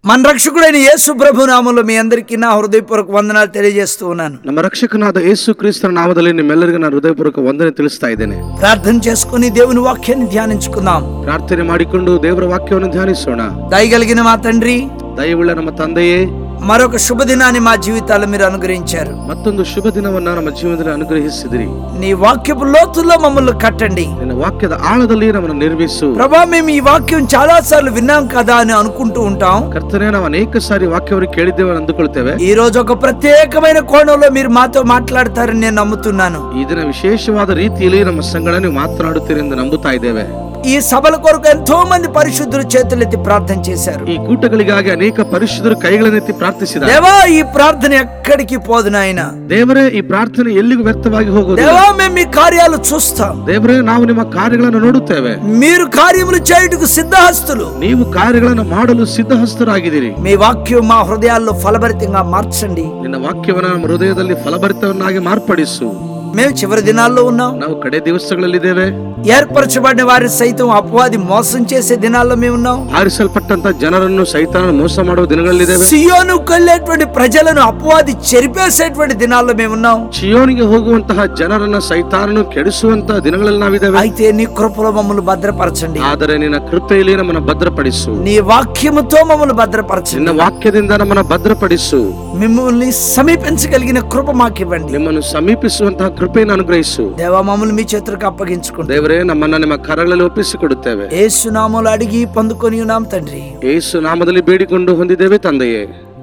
మన రక్షకుడైన యేసు ప్రభు నామములో మీ అందరికీ నా హృదయపూర్వక వందనాలు తెలియజేస్తూ ఉన్నాను. ನಮ್ಮ ರಕ್ಷಕನಾದ ಯೇಸು ಕ್ರಿಸ್ತನ ನಾಮದಲ್ಲಿ ನಿಮ್ಮೆಲ್ಲರಿಗೂ ನಾನು ಹೃದಯಪೂರ್ವಕ ವಂದನೆ ತಿಳಿಸ್ತಾ ಇದ್ದೇನೆ. ప్రార్థన చేసుకుని దేవుని వాక్యాన్ని ధ్యానించుకుందాం. ಪ್ರಾರ್ಥನೆ ಮಾಡಿಕೊಂಡು ದೇವರ ವಾಕ್ಯವನ್ನು ಧ್ಯಾನಿಸೋಣ. దయగలిగిన మా తండ్రి, ದಯವುಳ್ಳ ನಮ್ಮ ತಂದೆಯೇ, మరొక శుభ దినాన్ని మా జీవితాల్లో మీరు అనుగ్రహించారు. ಮತ್ತೊಂದು ಶುಭ ದಿನವನ್ನ ನಮ್ಮ ಜೀವನದಲ್ಲಿ ಅನುಗ್ರಹಿಸಿದಿರಿ. నీ వాక్యపు లోతుల్లో మమ్మల్ని కట్టండి. ನಿನ್ನ ವಾಕ್ಯದ ಆಳದಲ್ಲಿ ನಮ್ಮನ್ನು ನಿರ್ಮಿಸು. ప్రభా, మేము ఈ వాక్యం చాలా సార్లు విన్నాం కదా అని అనుకుంటూ ఉంటాం. ಕರ್ತನೇ, ನಾವು ಅನೇಕ ಸಾರಿ ವಾಕ್ಯವನ್ನು ಕೇಳಿದ್ದೇವೆ ಅಂದುಕೊಳ್ತೇವೆ. ఈ రోజు ఒక ప్రత్యేకమైన కోణంలో మీరు మాతో మాట్లాడతారని నేను నమ్ముతున్నాను. ಈ ದಿನ ವಿಶೇಷವಾದ ರೀತಿಯಲ್ಲಿ ನಮ್ಮ ಸಂಗಡ ನೀವು ಮಾತನಾಡುತ್ತೀರಿ ಎಂದು ನಂಬುತ್ತಾ ಇದ್ದೇವೆ. ఈ సభల కొరకు ఎంతో మంది పరిశుద్ధులు చేతులెత్తి ప్రార్థన చేశారు. ಈ ಕೂಟಗಳಿಗಾಗಿ ಅನೇಕ ಪರಿಶುದ್ಧರು ಕೈಗಳನ್ನೆತ್ತಿ ಪ್ರಾರ್ಥಿಸಿದ್ದಾರೆ. దేవా, ఈ ప్రార్థన ఎక్కడికి పోదు నాయన. ದೇವರೇ, ಈ ಪ್ರಾರ್ಥನೆ ಎಲ್ಲಿಗೂ ವ್ಯರ್ಥವಾಗಿ ಹೋಗುವುದು. దేవా, మేము మీ కార్యాలు చూస్తాం. ದೇವರೇ, ನಾವು ನಿಮ್ಮ ಕಾರ್ಯಗಳನ್ನು ನೋಡುತ್ತೇವೆ. మీరు కార్యములు చేయుటకు సిద్ధహస్తులు. ನೀವು ಕಾರ್ಯಗಳನ್ನು ಮಾಡಲು ಸಿದ್ಧಹಸ್ತರಾಗಿದ್ದೀರಿ. మీ వాక్యం మా హృదయాల్లో ఫలభరితంగా మార్చండి. ನಿನ್ನ ವಾಕ್ಯವನ್ನು ನಮ್ಮ ಹೃದಯದಲ್ಲಿ ಫಲಭರಿತವನ್ನಾಗಿ ಮಾರ್ಪಡಿಸು. మేము చివరి దినాల్లో ఉన్నాం. ನಾವು ಕಡೆ ದಿವಸಗಳಲ್ಲಿದ್ದೇವೆ. ఏర్పరచబడిన వారి సైతం అపవాది మోసం చేసే దినాల్లో మేము ఉన్నాం. ಆರಿಸಲ್ಪಟ್ಟಂತ ಜನರನ್ನು ಸೈತಾನ ಮೋಸ ಮಾಡುವ ದಿನಗಳಲ್ಲಿದ್ದೇವೆ. సియోనుకు వెళ్ళేటువంటి ప్రజలను అపవాది చెరిపేసేటువంటి దినాల్లో మేము ఉన్నాం. ಚಿಯೋನಿಗೆ ಹೋಗುವಂತಹ ಜನರನ್ನ ಸೈತಾನನು ಕೆಡಿಸುವಂತಹ ದಿನಗಳಲ್ಲಿ ನಾವಿದ್ದೇವೆ. అయితే నీ కృపలో మమ్మల్ని భద్రపరచండి. ಆದರೆ ನಿನ್ನ ಕೃಪೆಯಲ್ಲಿ ನಮ್ಮನ್ನು ಭದ್ರಪಡಿಸು. నీ వాక్యముతో మమ్మల్ని భద్రపరచండి. ನಿನ್ನ ವಾಕ್ಯದಿಂದ ನಮ್ಮನ್ನು ಭದ್ರಪಡಿಸು. మిమ్మల్ని సమీపించగలిగిన కృప మాకివ్వండి. ನಿಮ್ಮನ್ನು ಸಮೀಪಿಸುವಂತಹ ಕೃಪೆಯನ್ನು ಅನುಗ್ರಹಿಸು. దేవా, మమ్మల్ని మీ చేతులకు అప్పగించుకుంటాం. ದೇವರೇ, ನಮ್ಮನ್ನ ನಿಮ್ಮ ಕರಗಳಲ್ಲಿ ಒಪ್ಪಿಸಿಕೊಡುತ್ತೇವೆ. యేసు నామములో అడిగి పొందుకొని ఉన్నాం తండ్రి. ಯೇಸು ನಾಮದಲ್ಲಿ ಬೇಡಿಕೊಂಡು ಹೊಂದಿದ್ದೇವೆ ತಂದೆಯೇ.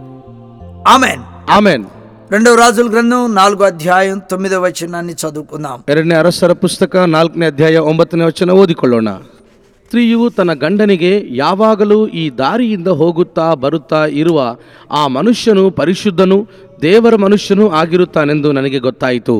ఆమేన్. ಆಮೆನ್. రెండవ రాజుల గ్రంథం 4వ అధ్యాయం 9వ వచనాన్ని చదువుకుందాం. 2ನೇ ಅರಸರ ಪುಸ್ತಕ 4ನೇ ಅಧ್ಯಾಯ 9ನೇ ವಚನ ಓದಿಕೊಳ್ಳೋಣ. ಸ್ತ್ರೀಯು ತನ್ನ ಗಂಡನಿಗೆ, ಯಾವಾಗಲೂ ಈ ದಾರಿಯಿಂದ ಹೋಗುತ್ತಾ ಬರುತ್ತಾ ಇರುವ ಆ ಮನುಷ್ಯನು ಪರಿಶುದ್ಧನು, ದೇವರ ಮನುಷ್ಯನೂ ಆಗಿರುತ್ತಾನೆಂದು ನನಗೆ ಗೊತ್ತಾಯಿತು.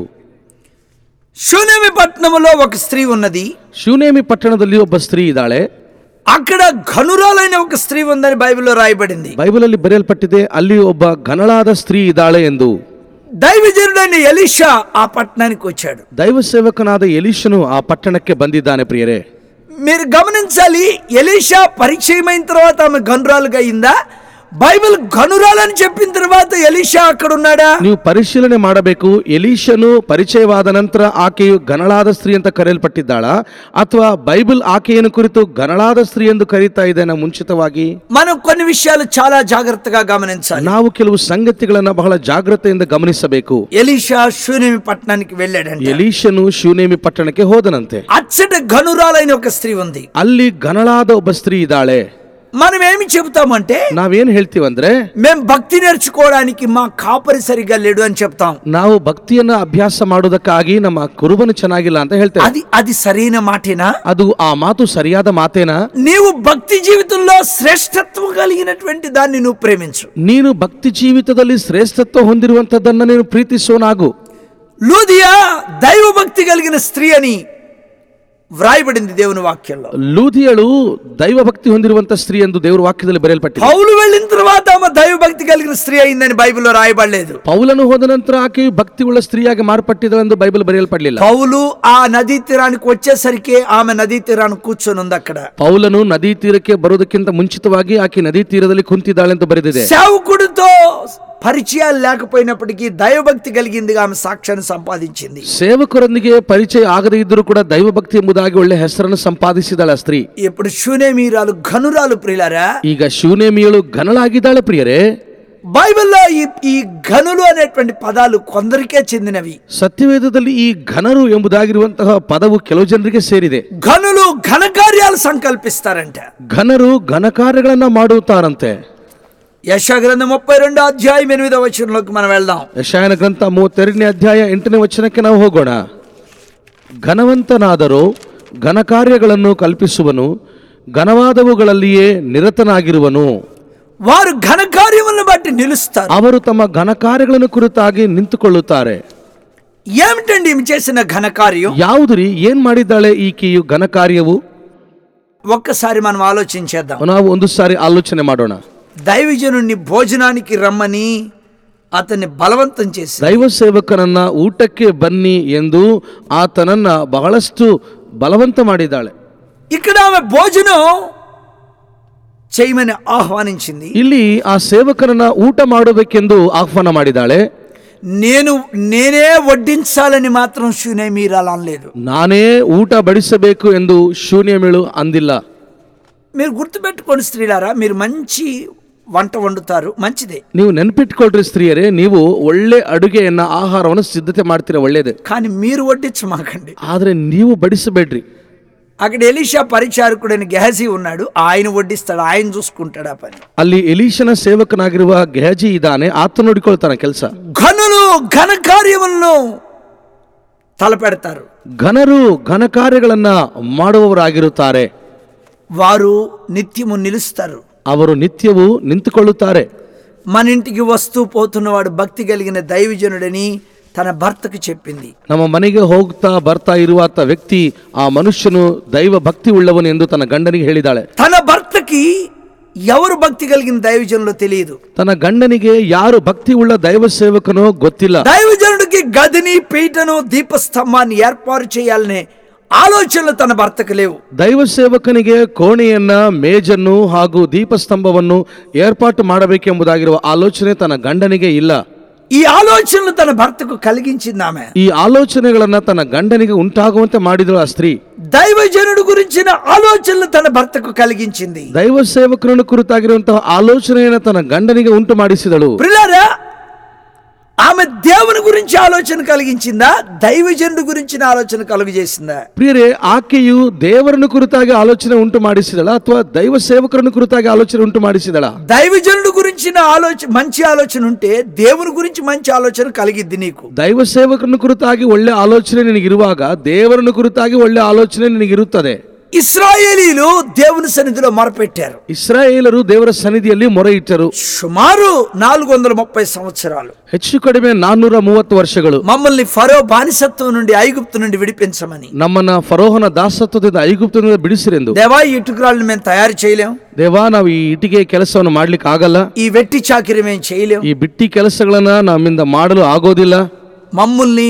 షూనేమి పట్టణంలో ఒక స్త్రీ ఉన్నది. ಶೂನೇಮಿ ಪಟ್ಟಣದಲ್ಲಿ ಒಬ್ಬ ಸ್ತ್ರೀ ಇದ್ದಾಳೆ. అక్కడ ఘనురాలైన ఒక స్త్రీ ఉందని బైబిల్లో రాయబడింది. ಬೈಬಲಲ್ಲಿ ಬರೆಯಲ್ಪಟ್ಟಿದೆ, ಅಲ್ಲಿ ಒಬ್ಬ ಘನಳಾದ ಸ್ತ್ರೀ ಇದ್ದಾಳೆ ಎಂದು. దైవజనుడైన ఎలీషా ఆ పట్టణానికి వచ్చాడు. ದೈವ ಸೇವಕನಾದ ಎಲೀಷನು ಆ ಪಟ್ಟಣಕ್ಕೆ ಬಂದಿದ್ದಾನೆ. ಪ್ರಿಯರೇ, మీరు గమనించాలి, ఎలీషా పరిచయం అయిన తర్వాత ఆమె ఘనురాలుగా అయిందా? బైబిల్ ఘనురాలని చెప్పిన తర్వాత ఎలీషా అక్కడ ఉన్నాడా? ನೀವು ಪರಿಶೀಲನೆ ಮಾಡಬೇಕು. ಎಲೀಷನು ಪರಿಚಯವಾದ ನಂತರ ಆಕೆಯು ಘನಳಾದ ಸ್ತ್ರೀ ಅಂತ ಕರೆಯಲ್ಪಟ್ಟಿದ್ದಾಳ, ಅಥವಾ ಬೈಬಲ್ ಆಕೆಯನ್ನು ಕುರಿತು ಘನಳಾದ ಸ್ತ್ರೀ ಎಂದು ಕರೀತಾ ಇದ್ದೇನೆ ಮುಂಚಿತವಾಗಿ? మనం కొన్ని విషయాలు చాలా జాగ్రత్తగా గమనించాలి. ನಾವು ಕೆಲವು ಸಂಗತಿಗಳನ್ನ ಬಹಳ ಜಾಗ್ರತೆಯಿಂದ ಗಮನಿಸಬೇಕು. ఎలీషా షూనేమి పట్టణానికి వెళ్ళాడంట. ಎಲೀಷನು ಶೂನೇಮಿ ಪಟ್ಟಣಕ್ಕೆ ಹೋದನಂತೆ. అచ్చట ఘనురాలైన ఒక స్త్రీ ఉంది. ಅಲ್ಲಿ ಘನಳಾದ ಒಬ್ಬ ಸ್ತ್ರೀ ಇದ್ದಾಳೆ. మనం ఏమి చెబుతామంటే, ನಾವೇನ್ ಹೇಳ್ತೀವಂದ್ರೆ, మేము భక్తి నేర్చుకోవడానికి మా కాపరి సరిగా లేడు అని చెప్తాం. ನಾವು ಭಕ್ತಿಯನ್ನ ಅಭ್ಯಾಸ ಮಾಡೋದಕ್ಕಾಗಿ ನಮ್ಮ ಕುರುಬನು ಚೆನ್ನಾಗಿಲ್ಲ ಅಂತ ಹೇಳ್ತೇವೆ. అది సరైన మాటేనా? ಅದು ಆ ಮಾತು ಸರಿಯಾದ ಮಾತೇನಾ? నీవు భక్తి జీవితంలో శ్రేష్టత్వం కలిగినటువంటి దాన్ని నువ్వు ప్రేమించు. ನೀನು ಭಕ್ತಿ ಜೀವಿತದಲ್ಲಿ ಶ್ರೇಷ್ಠತ್ವ ಹೊಂದಿರುವಂತದ್ದನ್ನ ನೀನು ಪ್ರೀತಿಸೋನಾಗು. లూదియా దైవ భక్తి కలిగిన స్త్రీ అని వ్రాయబడింది దేవుని వాక్యంలో. ಲೂದಿಯಳು ದೈವ ಭಕ್ತಿ ಹೊಂದಿರುವಂತ ಸ್ತ್ರೀ ಎಂದು ದೇವರ ವಾಕ್ಯದಲ್ಲಿ ಬರೆಯಲ್ಪಟ್ಟಿದೆ. పౌలు వెళ్ళిన తర్వాత ఆమె దైవ భక్తి కలిగిన స్త్రీ అయిందని బైబిల్లో రాయబడలేదు. ಪೌಲನು ಹೋದ ನಂತರ ಆಕೆಯು ಭಕ್ತಿ ಉಳ್ಳ ಸ್ತ್ರೀಯಾಗಿ ಮಾರ್ಪಟ್ಟಿದಳು ಎಂದು ಬೈಬಲ್ ಬರೆಯಲ್ಪಡಲಿಲ್ಲ. పౌలు ఆ నదీ తీరానికి వచ్చేసరికి ఆమె నదీ తీరాన్ని కూర్చొని ఉంది. అక్కడ ಪೌಲನು ನದಿ ತೀರಕ್ಕೆ ಬರೋದಕ್ಕಿಂತ ಮುಂಚಿತವಾಗಿ ಆಕೆ ನದಿ ತೀರದಲ್ಲಿ ಕುಂತಿದ್ದಾಳೆ ಎಂದು ಬರೆದಿದೆ. సేవకుడితో పరిచయాలు లేకపోయినప్పటికీ దైవభక్తి కలిగిందిగా ఆమె సాక్ష్యాన్ని సంపాదించింది. ಸೇವಕರೊಂದಿಗೆ ಪರಿಚಯ ಆಗದೇ ಇದ್ದರೂ ಕೂಡ ದೈವಭಕ್ತಿ ಎಂಬುದಾಗಿ ಒಳ್ಳೆ ಹೆಸರನ್ನು ಸಂಪಾದಿಸಿದಾಳೆ ಸ್ತ್ರೀ. ఇప్పుడు షూనేమీరాలు ఘనురాలు ప్రియులారా. ಈಗ ಶೂನೇಮಿಯಳು ಘನಳಾಗಿದ್ದಾಳೆ. ಪ್ರಿಯರೇ, బైబిల్లో ఈ ఘనులు అనేటువంటి పదాలు కొందరికే చెందినవి. ಸತ್ಯವೇದದಲ್ಲಿ ಈ ಘನರು ಎಂಬುದಾಗಿರುವಂತಹ ಪದವು ಕೆಲವು ಜನರಿಗೆ ಸೇರಿದೆ. ఘనులు ఘనకార్యాలు సంకల్పిస్తారంట. ಘನರು ಘನಕಾರ್ಯಗಳನ್ನ ಮಾಡುತ್ತಾರಂತೆ. యెషయా గ్రంథం 32వ అధ్యాయం 8వ వచనంలోకి మనం వెళ్దాం. ಯೆಶಾಯನ ಗ್ರಂಥ 32ನೇ ಅಧ್ಯಾಯ 8ನೇ ವಚನಕ್ಕೆ ನಾವು ಹೋಗೋಣ. ಘನವಂತನಾದರೂ ಘನಕಾರ್ಯಗಳನ್ನು ಕಲ್ಪಿಸುವನು, ಘನವಾದವುಗಳಲ್ಲಿಯೇ ನಿರತನಾಗಿರುವನು. వారు ఘనకార్యములను బట్టి నిలుస్తారు. ಅವರು ತಮ್ಮ ಘನಕಾರ್ಯಗಳನ್ನು ಕುರಿತಾಗಿ ನಿಂತುಕೊಳ್ಳುತ್ತಾರೆ. ఏమిటండి ఈమె చేసిన ఘనకార్యం? ಯಾವುದ್ರಿ, ಏನ್ ಮಾಡಿದ್ದಾಳೆ ಈಕೆಯು ಘನಕಾರ್ಯವು? ఒక్కసారి మనం ఆలోచించేద్దాం. ನಾವು ಒಂದು ಸಾರಿ ಆಲೋಚನೆ ಮಾಡೋಣ. దైవజనుడిని భోజనానికి రమ్మని అతన్ని బలవంతం చేసి, ದೈವ ಸೇವಕನನ್ನ ಊಟಕ್ಕೆ ಬನ್ನಿ ಎಂದು ಆತನನ್ನ ಬಹಳಷ್ಟು ಬಲವಂತ ಮಾಡಿದ್ದಾಳೆ. ఇక్కడ ఆమె భోజనం చేయమని ఆహ్వానించింది. ಇಲ್ಲಿ ಆ ಸೇವಕರನ್ನ ಊಟ ಮಾಡಬೇಕೆಂದು ಆಹ್ವಾನ ಮಾಡಿದಾಳೆ. నేనే వడ్డించాలని మాత్రం శూనేమీరాలు అనలేదు. ನಾನೇ ಊಟ ಬಡಿಸಬೇಕು ಎಂದು ಶೂನ್ಯಮಿಳು ಅಂದಿಲ್ಲ. మీరు గుర్తుపెట్టుకోండి స్త్రీలారా, మీరు మంచి వంట వండుతారు, మంచిదే. ನೀವು ನೆನಪಿಟ್ಕೊಳ್ರಿ ಸ್ತ್ರೀಯರೇ, ನೀವು ಒಳ್ಳೆ ಅಡುಗೆಯನ್ನ ಆಹಾರವನ್ನು ಸಿದ್ಧತೆ ಮಾಡ್ತೀರಾ, ಒಳ್ಳೇದೇ. కానీ మీరు వడ్డించమాకండి. ಆದ್ರೆ ನೀವು ಬಡಿಸಬೇಡ್ರಿ. అక్కడ ఎలీషా పరిచారకుడైన గెహజీ ఉన్నాడు, ఆయన వడ్డిస్తాడు, ఆయన చూసుకుంటాడు ఆ పని. ಅಲ್ಲಿ ಎಲೀಷನ ಸೇವಕನಾಗಿರುವ ಗೆಹಜಿ ಇದ್ದಾನೆ, ಆತ ನೋಡಿಕೊಳ್ತಾನೆ ಕೆಲಸ. ఘనులు ఘన కార్యములను తలపెడతారు, ಘನರು ಘನ ಕಾರ್ಯಗಳನ್ನ ಮಾಡುವವರಾಗಿರುತ್ತಾರೆ. వారు నిత్యము నిలుస్తారు, ಅವರು ನಿತ್ಯವೂ ನಿಂತುಕೊಳ್ಳುತ್ತಾರೆ. మన ఇంటికి వస్తూ పోతున్నవాడు భక్తి కలిగిన దైవజనుడని తన భర్తకు చెప్పింది. ನಮ್ಮ ಮನೆಗೆ ಹೋಗ್ತಾ ಬರ್ತಾ ಇರುವಂತ ವ್ಯಕ್ತಿ ಆ ಮನುಷ್ಯನು ದೈವ ಭಕ್ತಿ ಉಳ್ಳವನು ಎಂದು ತನ್ನ ಗಂಡನಿಗೆ ಹೇಳಿದಾಳೆ. తన భర్తకి ఎవరు భక్తి కలిగిన దైవజనులో తెలియదు. ತನ್ನ ಗಂಡನಿಗೆ ಯಾರು ಭಕ್ತಿ ಉಳ್ಳ ದೈವ ಸೇವಕನೋ ಗೊತ್ತಿಲ್ಲ. దైవజనుడికి గదిని పీటను దీపస్తంభాన్ని ఏర్పాటు చేయాలనే ఆలోచనలు తన భర్తకు లేవు. ದೈವ ಸೇವಕನಿಗೆ ಕೋಣೆಯನ್ನ, ಮೇಜನ್ನು ಹಾಗೂ ದೀಪಸ್ತಂಭವನ್ನು ಏರ್ಪಾಟು ಮಾಡಬೇಕೆಂಬುದಾಗಿರುವ ಆಲೋಚನೆ ತನ್ನ ಗಂಡನಿಗೆ ಇಲ್ಲ. ఈ ఆలోచనలు తన భర్తకు కలిగించింది ఆమె. ಈ ಆಲೋಚನೆಗಳನ್ನ ತನ್ನ ಗಂಡನಿಗೆ ಉಂಟಾಗುವಂತೆ ಮಾಡಿದಳು ಆ ಸ್ತ್ರೀ. దైవజనుడు గురించిన ఆలోచనలు తన భర్తకు కలిగించింది. ದೈವ ಸೇವಕರನ್ನು ಕುರಿತಾಗಿರುವಂತಹ ಆಲೋಚನೆಯನ್ನು ತನ್ನ ಗಂಡನಿಗೆ ಉಂಟು ಮಾಡಿಸಿದಳು. ప్రియులారా, ఆమె దేవుని గురించి ఆలోచన కలిగించిందా, దైవజనుడు గురించిన ఆలోచన కలుగజేసిందా? ಪ್ರಿಯರೇ, ಆಕೆಯು ದೇವರನ್ನು ಕುರಿತಾಗಿ ಆಲೋಚನೆ ಉಂಟು ಮಾಡಿಸಿದಳ ಅಥವಾ ದೈವ ಸೇವಕರನ್ನು ಕುರಿತಾಗಿ ಆಲೋಚನೆ ಉಂಟು ಮಾಡಿಸಿದಳ? దైవజనుడు గురించిన ఆలోచన, మంచి ఆలోచన ఉంటే దేవుని గురించి మంచి ఆలోచన కలిగిద్ది నీకు. ದೈವ ಸೇವಕರನ್ನು ಕುರಿತಾಗಿ ಒಳ್ಳೆ ಆಲೋಚನೆ ನಿನಗಿರುವಾಗ ದೇವರನ್ನು ಕುರಿತಾಗಿ ಒಳ್ಳೆ ಆಲೋಚನೆ ನಿನಗಿರುತ್ತದೆ. ఇశ్రాయేలీలు దేవుని సన్నిధిలో మొరపెట్టారు. ಇಸ್ರಾಯೇಲರು ದೇವರ ಸನ್ನಿಧಿಯಲ್ಲಿ ಮೊರೆ ಇಟ್ಟರು. సుమారు 430 సంవత్సరాలు, ಹೆಚ್ಚು ಕಡಿಮೆ 430 ವರ್ಷಗಳು. మమ్మల్ని ఫరో బానిసత్వం నుండి, ఐగుప్తు నుండి విడిపించమని. ನಮ್ಮನ್ನ ಫರೋಹನ ದಾಸತ್ವದಿಂದ ಐಗುಪ್ತದಿಂದ ಬಿಡಿಸಿರೆಂದು. దేవా, ఈ ఇటుకరాలను మేము తయారు చేయలేం, ದೇವಾ, ನಾವು ಈ ಇಟಿಗೆ ಕೆಲಸವನ್ನು ಮಾಡ್ಲಿಕ್ಕೆ ಆಗಲ್ಲ, ఈ వెట్టి చాకిరి మేము చేయలేం, ಈ ಬಿಟ್ಟಿ ಕೆಲಸಗಳನ್ನ ನಮ್ಮಿಂದ ಮಾಡಲು ಆಗೋದಿಲ್ಲ, మమ్మల్ని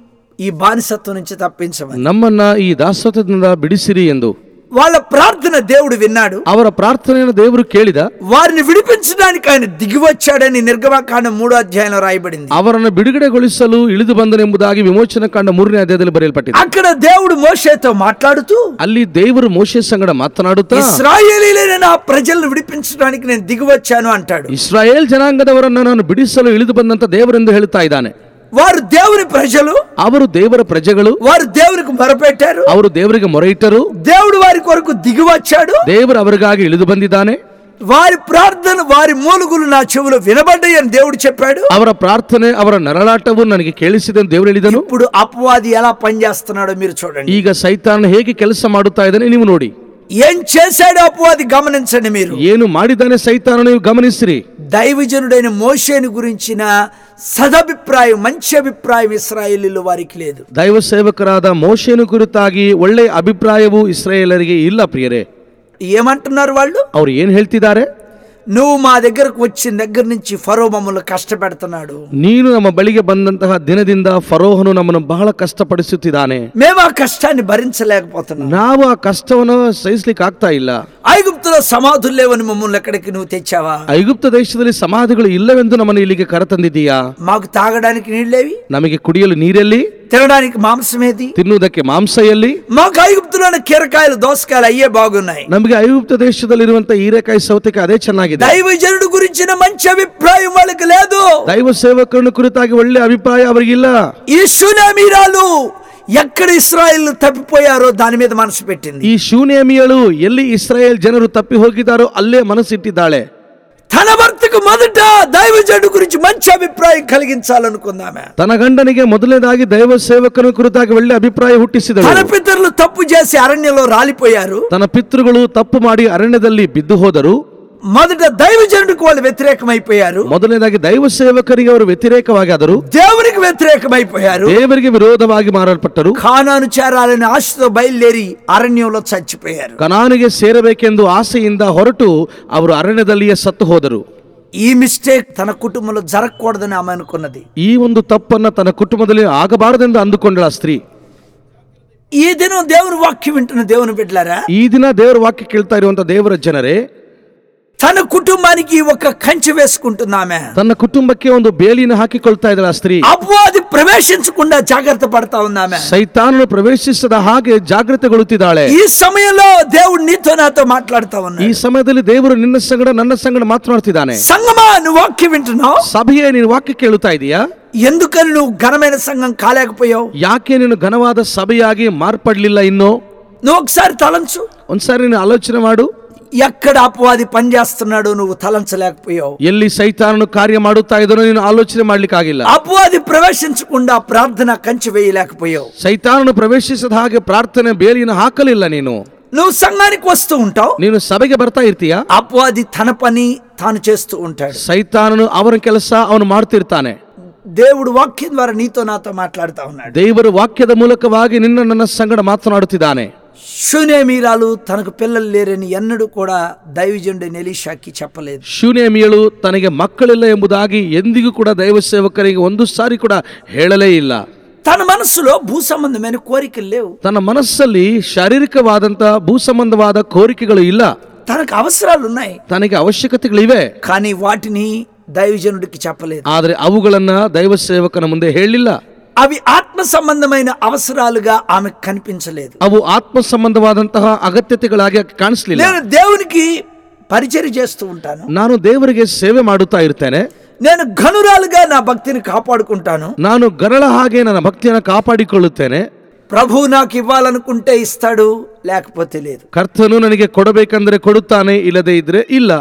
ఈ బానిసత్వం నుంచి తప్పించమని, ನಮ್ಮನ್ನ ಈ ದಾಸತ್ವದಿಂದ ಬಿಡಿಸಿರಿ ಎಂದು. వాళ్ళ ప్రార్థన దేవుడు విన్నాడు. ಅವರ ಪ್ರಾರ್ಥನೆಯನ್ನು ದೇವರು ಕೇಳಿದ. వారిని విడిపించడానికి ఆయన దిగి వచ్చాడని నిర్గమకాండం 3వ అధ్యాయంలో రాయబడింది. ಅವರನ್ನು ಬಿಡುಗಡೆಗೊಳಿಸಲು ಇಳಿದು ಬಂದನೆಂಬುದಾಗಿ ವಿಮೋಚನ ಕಾಂಡ 3ನೇ ಅಧ್ಯಾಯದಲ್ಲಿ ಬರೆಯಲ್ಪಟ್ಟಿದೆ. అక్కడ దేవుడు మోషేతో మాట్లాడుతూ, ಅಲ್ಲಿ ದೇವರು ಮೋಶೆ ಸಂಗಡ ಮಾತನಾಡುತ್ತಾ, ఇశ్రాయేలీయులైన నా ప్రజలను విడిపించడానికి నేను దిగి వచ్చాను అంటాడు. ಇಸ್ರಾಯೇಲ್ ಜನಾಂಗದವರನ್ನು ನಾನು ಬಿಡಿಸಲು ಇಳಿದು ಬಂದಂತ ದೇವರೆಂದು ಹೇಳುತ್ತಾ ಇದ್ದಾನೆ. వారు దేవుని ప్రజలు, ಅವರು ದೇವರ ಪ್ರಜೆಗಳು, వారు దేవునికి మొరపెట్టారు, ಅವರು ದೇವರಿಗೆ ಮೊರೆ ಇಟ್ಟರು, దేవుడు వారి కొరకు దిగి వచ్చాడు, ದೇವರು ಅವರಿಗಾಗಿ ಇಳಿದು ಬಂದಿದ್ದಾನೆ. వారి ప్రార్థన, వారి మూలుగులు నా చెవులో వినబడ్డాయి అని దేవుడు చెప్పాడు. ಅವರ ಪ್ರಾರ್ಥನೆ, ಅವರ ನರಳಾಟವು ನನಗೆ ಕೇಳಿಸಿದೆ ಎಂದು ದೇವರು ಹೇಳಿದನು. ఇప్పుడు అపవాది ఎలా పనిచేస్తున్నాడో మీరు చూడండి. ಈಗ ಸೈತಾನ ಹೇಗೆ ಕೆಲಸ ಮಾಡುತ್ತಾ ಇದ್ದಾನೆ ನೀವು ನೋಡಿ. ఏం చేశాడో అపవాది గమనించండి. మీరు ಏನು ಮಾಡಿದ್ದಾನೆ ಸೈತಾನ ನೀವು ಗಮನಿಸಿರಿ. దైవజనుడైన మోషేని గురించిన సదభిప్రాయం, మంచి అభిప్రాయం ఇశ్రాయేలీయుల వారికి లేదు. ದೈವ ಸೇವಕರಾದ ಮೋಶೆಯನ್ನು ಕುರಿತಾಗಿ ಒಳ್ಳೆಯ ಅಭಿಪ್ರಾಯವು ಇಸ್ರಾಯೇಲರಿಗೆ ಇಲ್ಲ. ಪ್ರಿಯರೇ, ఏమంటున్నారు వాళ్ళు? ಅವ್ರು ಏನ್ ಹೇಳ್ತಿದ್ದಾರೆ? నువ్వు మా దగ్గరకు వచ్చిన దగ్గర నుంచి ఫరో మమ్మల్ని కష్టపెడుతున్నాడు, ನೀನು ನಮ್ಮ ಬಳಿಗೆ ಬಂದಂತಹ ದಿನದಿಂದ ಫರೋಹನು ನಮ್ಮನ್ನು ಬಹಳ ಕಷ್ಟಪಡಿಸುತ್ತಿದ್ದಾನೆ, మేము ఆ కష్టాన్ని భరించలేకపోతున్నాం, ನಾವು ಆ ಕಷ್ಟವನ್ನು ಸಹಿಸ್ಲಿಕ್ಕೆ ಆಗ್ತಾ ಇಲ್ಲ. ఐగుప్తులో సమాధులు లేవని మమ్మల్ని ఎక్కడికి నువ్వు తెచ్చావా? ಐಗುಪ್ತ ದೇಶದಲ್ಲಿ ಸಮಾಧಿಗಳು ಇಲ್ಲವೆಂದು ನಮ್ಮನ್ನು ಇಲ್ಲಿಗೆ ಕರೆತಂದಿದ್ದೀಯಾ? మాకు తాగడానికి నీళ్ళేవి? ನಮಗೆ ಕುಡಿಯಲು ನೀರೆಲ್ಲಿ? తినడానికి మాంసమేది? ತಿನ್ನುವುದಕ್ಕೆ ಮಾಂಸ ಎಲ್ಲಿ? మాకు ఐగుప్తులోని కీరకాయలు, దోసకాయలు అయ్యే బాగున్నాయి. ನಮಗೆ ಐಗುಪ್ತ ದೇಶದಲ್ಲಿರುವಂತಹ ಹೀರೆಕಾಯಿ, ಸೌತೆಕಾಯಿ ಅದೇ ಚೆನ್ನಾಗಿದೆ. దైవజనుడు గురించిన మంచి అభిప్రాయం వాళ్ళకి లేదు. ದೈವ ಸೇವಕರನ್ನು ಕುರಿತಾಗಿ ಒಳ್ಳೆ ಅಭಿಪ್ರಾಯ ಅವರಿಗಿಲ್ಲ. ఈ షూనేమీరాలు ఎక్కడ ఇశ్రాయేల్ తప్పిపోయారో దాని మీద మనసు పెట్టింది. ಈ ಶೂನೇಮಿಯಳು ಎಲ್ಲಿ ಇಸ್ರಾಯೇಲ್ ಜನರು ತಪ್ಪಿ ಹೋಗಿದ್ದಾರೋ ಅಲ್ಲೇ ಮನಸ್ಸಿಟ್ಟಿದ್ದಾಳೆ. తన భర్తకు మొదట దైవజనుడు గురించి మంచి అభిప్రాయం కలిగించాలనుకుందామె. ತನ್ನ ಗಂಡನಿಗೆ ಮೊದಲನೇದಾಗಿ ದೈವ ಸೇವಕನ ಕುರಿತಾಗಿ ಒಳ್ಳೆ ಅಭಿಪ್ರಾಯ ಹುಟ್ಟಿಸಿದಳು. తన పితరులు తప్పు చేసి అరణ్యంలో రాలిపోయారు. ತನ್ನ ಪಿತೃಗಳು ತಪ್ಪು ಮಾಡಿ ಅರಣ್ಯದಲ್ಲಿ ಬಿದ್ದು ಹೋದರು. మొదట దైవజనుడికి వాళ్ళు వ్యతిరేకమైపోయారు. ಮೊದಲನೇದಾಗಿ ದೈವ ಸೇವಕರಿಗೆ ಅವರು ವ್ಯತಿರೇಕವಾಗಿ ಆದರು. దేవునికి వ్యతిరేకమైపోయారు. ದೇವರಿಗೆ ವಿರೋಧವಾಗಿ ಮಾರಲ್ಪಟ್ಟರು. కానాను చేరాలని ఆశతో బయలుదేరి అరణ్యంలో చచ్చిపోయారు. ಕನಾನಿಗೆ ಸೇರಬೇಕೆಂದು ಆಸೆಯಿಂದ ಹೊರಟು ಅವರು ಅರಣ್ಯದಲ್ಲಿಯೇ ಸತ್ತು ಹೋದರು. ఈ మిస్టేక్ తన కుటుంబంలో జరగకూడదని ఆమె అనుకున్నది. ಈ ಒಂದು ತಪ್ಪನ್ನ ತನ್ನ ಕುಟುಂಬದಲ್ಲಿ ಆಗಬಾರದೆಂದು ಅಂದುಕೊಂಡಳ ಆ ಸ್ತ್ರೀ. ఈ దినం దేవుని వాక్యం వింటున్న దేవుని బిడ్డలారా, ಈ ದಿನ ದೇವರ ವಾಕ್ಯ ಕೇಳ್ತಾ ಇರುವಂತ ದೇವರ ಜನರೇ, తన కుటుంబానికి ఒక కంచె వేసుకుంటున్నామే, ತನ್ನ ಕುಟುಂಬಕ್ಕೆ ಒಂದು ಬೇಲಿನ ಹಾಕಿಕೊಳ್ತಾ ಇದ್ದಾಳೆ ಆ ಸ್ತ್ರೀ. అపవాది ప్రవేశించకుండా జాగ్రత్త పడతా ఉన్నామే. ಸೈತಾನನು ಪ್ರವೇಶಿಸದ ಹಾಗೆ ಜಾಗೃತೆಗೊಳ್ಳುತ್ತಿದ್ದಾಳೆ. ఈ సమయంలో దేవుడు నీతో నాతో మాట్లాడుతా ఉన్నాడు. ಈ ಸಮಯದಲ್ಲಿ ದೇವರು ನಿನ್ನ ಸಂಗಡ ನನ್ನ ಸಂಗಡ ಮಾತನಾಡ್ತಿದ್ದಾನೆ. సంగమా, నువ్వు వాక్యం వింటున్నావు? ಸಭೆಯೇ, ನೀನು ವಾಕ್ಯ ಕೇಳುತ್ತಾ ಇದೀಯಾ? ఎందుకని నువ్వు ఘనమైన సంఘం కాలేకపోయావు? ಯಾಕೆ ನೀನು ಘನವಾದ ಸಭೆಯಾಗಿ ಮಾರ್ಪಡ್ಲಿಲ್ಲ ಇನ್ನು? నువ్వు ఒకసారి తలంచు. ಒಂದ್ಸಾರಿ ನೀನು ಆಲೋಚನೆ ಮಾಡು. ఎక్కడ అపవాది పనిచేస్తున్నాడు నువ్వు తలంచలేకపోయావు. ಎಲ್ಲಿ ಸೈತಾನನು ಕಾರ್ಯ ಮಾಡುತ್ತಾ ಇದನ್ನು ನೀನು ಆಲೋಚನೆ ಮಾಡ್ಲಿಕ್ಕಾಗಿಲ್ಲ. అపవాది ప్రవేశించకుండా ప్రార్థన కంచె వేయలేకపోయావు. ಸೈತಾನನು ಪ್ರವೇಶಿಸದ ಹಾಗೆ ಪ್ರಾರ್ಥನೆ ಬೇಲಿಯನ್ನು ಹಾಕಲಿಲ್ಲ ನೀನು. నువ్వు సంఘానికి వస్తూ ఉంటావు, ನೀನು ಸಭೆಗೆ ಬರ್ತಾ ಇರ್ತೀಯ. అపవాది తన పని తాను చేస్తూ ఉంటాడు. ಸೈತಾನನು ಅವನ ಕೆಲಸ ಅವನು ಮಾಡ್ತಿರ್ತಾನೆ. దేవుడు వాక్యం ద్వారా నీతో నాతో మాట్లాడుతా ఉన్నాడు. ದೇವರು ವಾಕ್ಯದ ಮೂಲಕವಾಗಿ ನಿನ್ನ ನನ್ನ ಸಂಗಡ ಮಾತನಾಡುತ್ತಿದ್ದಾನೆ. షూనేమీరాలు తనకు పిల్లలు లేరని ఎన్నడూ కూడా దైవజనుడైన ఎలీషాకి చెప్పలేదు. ಶೂನೇಮಿಯಳು ತನಗೆ ಮಕ್ಕಳಿಲ್ಲ ಎಂಬುದಾಗಿ ಎಂದಿಗೂ ಕೂಡ ದೈವ ಸೇವಕರಿಗೆ ಒಂದು ಸಾರಿ ಕೂಡ ಹೇಳಲೇ ಇಲ್ಲ. తన మనసులో భూ సంబంధమైన కోరికలు లేవు. ತನ್ನ ಮನಸ್ಸಲ್ಲಿ ಶಾರೀರಿಕವಾದಂತ ಭೂ ಸಂಬಂಧವಾದ ಕೋರಿಕೆಗಳು ಇಲ್ಲ. తనకు అవసరాలు ఉన్నాయి, ತನಗೆ ಅವಶ್ಯಕತೆಗಳಿವೆ. కానీ వాటిని దైవజనుడికి చెప్పలేదు. ಆದರೆ ಅವುಗಳನ್ನ ದೈವ ಸೇವಕನ ಮುಂದೆ ಹೇಳಿಲ್ಲ. అవి ఆత్మ సంబంధమైన అవసరాలుగా ఆమెకు కనిపించలేదు. ಅವು ಆತ್ಮ ಸಂಬಂಧವಾದಂತಹ ಅಗತ್ಯತೆಗಳಾಗಿ ಕಾಣಿಸ್ಲಿಲ್ಲ. నేను దేవునికి పరిచర్య చేస్తూ ఉంటాను, ನಾನು ದೇವರಿಗೆ ಸೇವೆ ಮಾಡುತ್ತಾ ಇರ್ತೇನೆ, నేను ఘనురాలుగా నా భక్తిని కాపాడుకుంటాను, ನಾನು ಗರಳ ಹಾಗೆ ನನ್ನ ಭಕ್ತಿಯನ್ನು ಕಾಪಾಡಿಕೊಳ್ಳುತ್ತೇನೆ. ప్రభు నాకు ఇవ్వాలనుకుంటే ఇస్తాడు, లేకపోతే లేదు. ಕರ್ತನು ನನಗೆ ಕೊಡಬೇಕಂದ್ರೆ ಕೊಡುತ್ತಾನೆ, ಇಲ್ಲದೆ ಇದ್ರೆ ಇಲ್ಲ.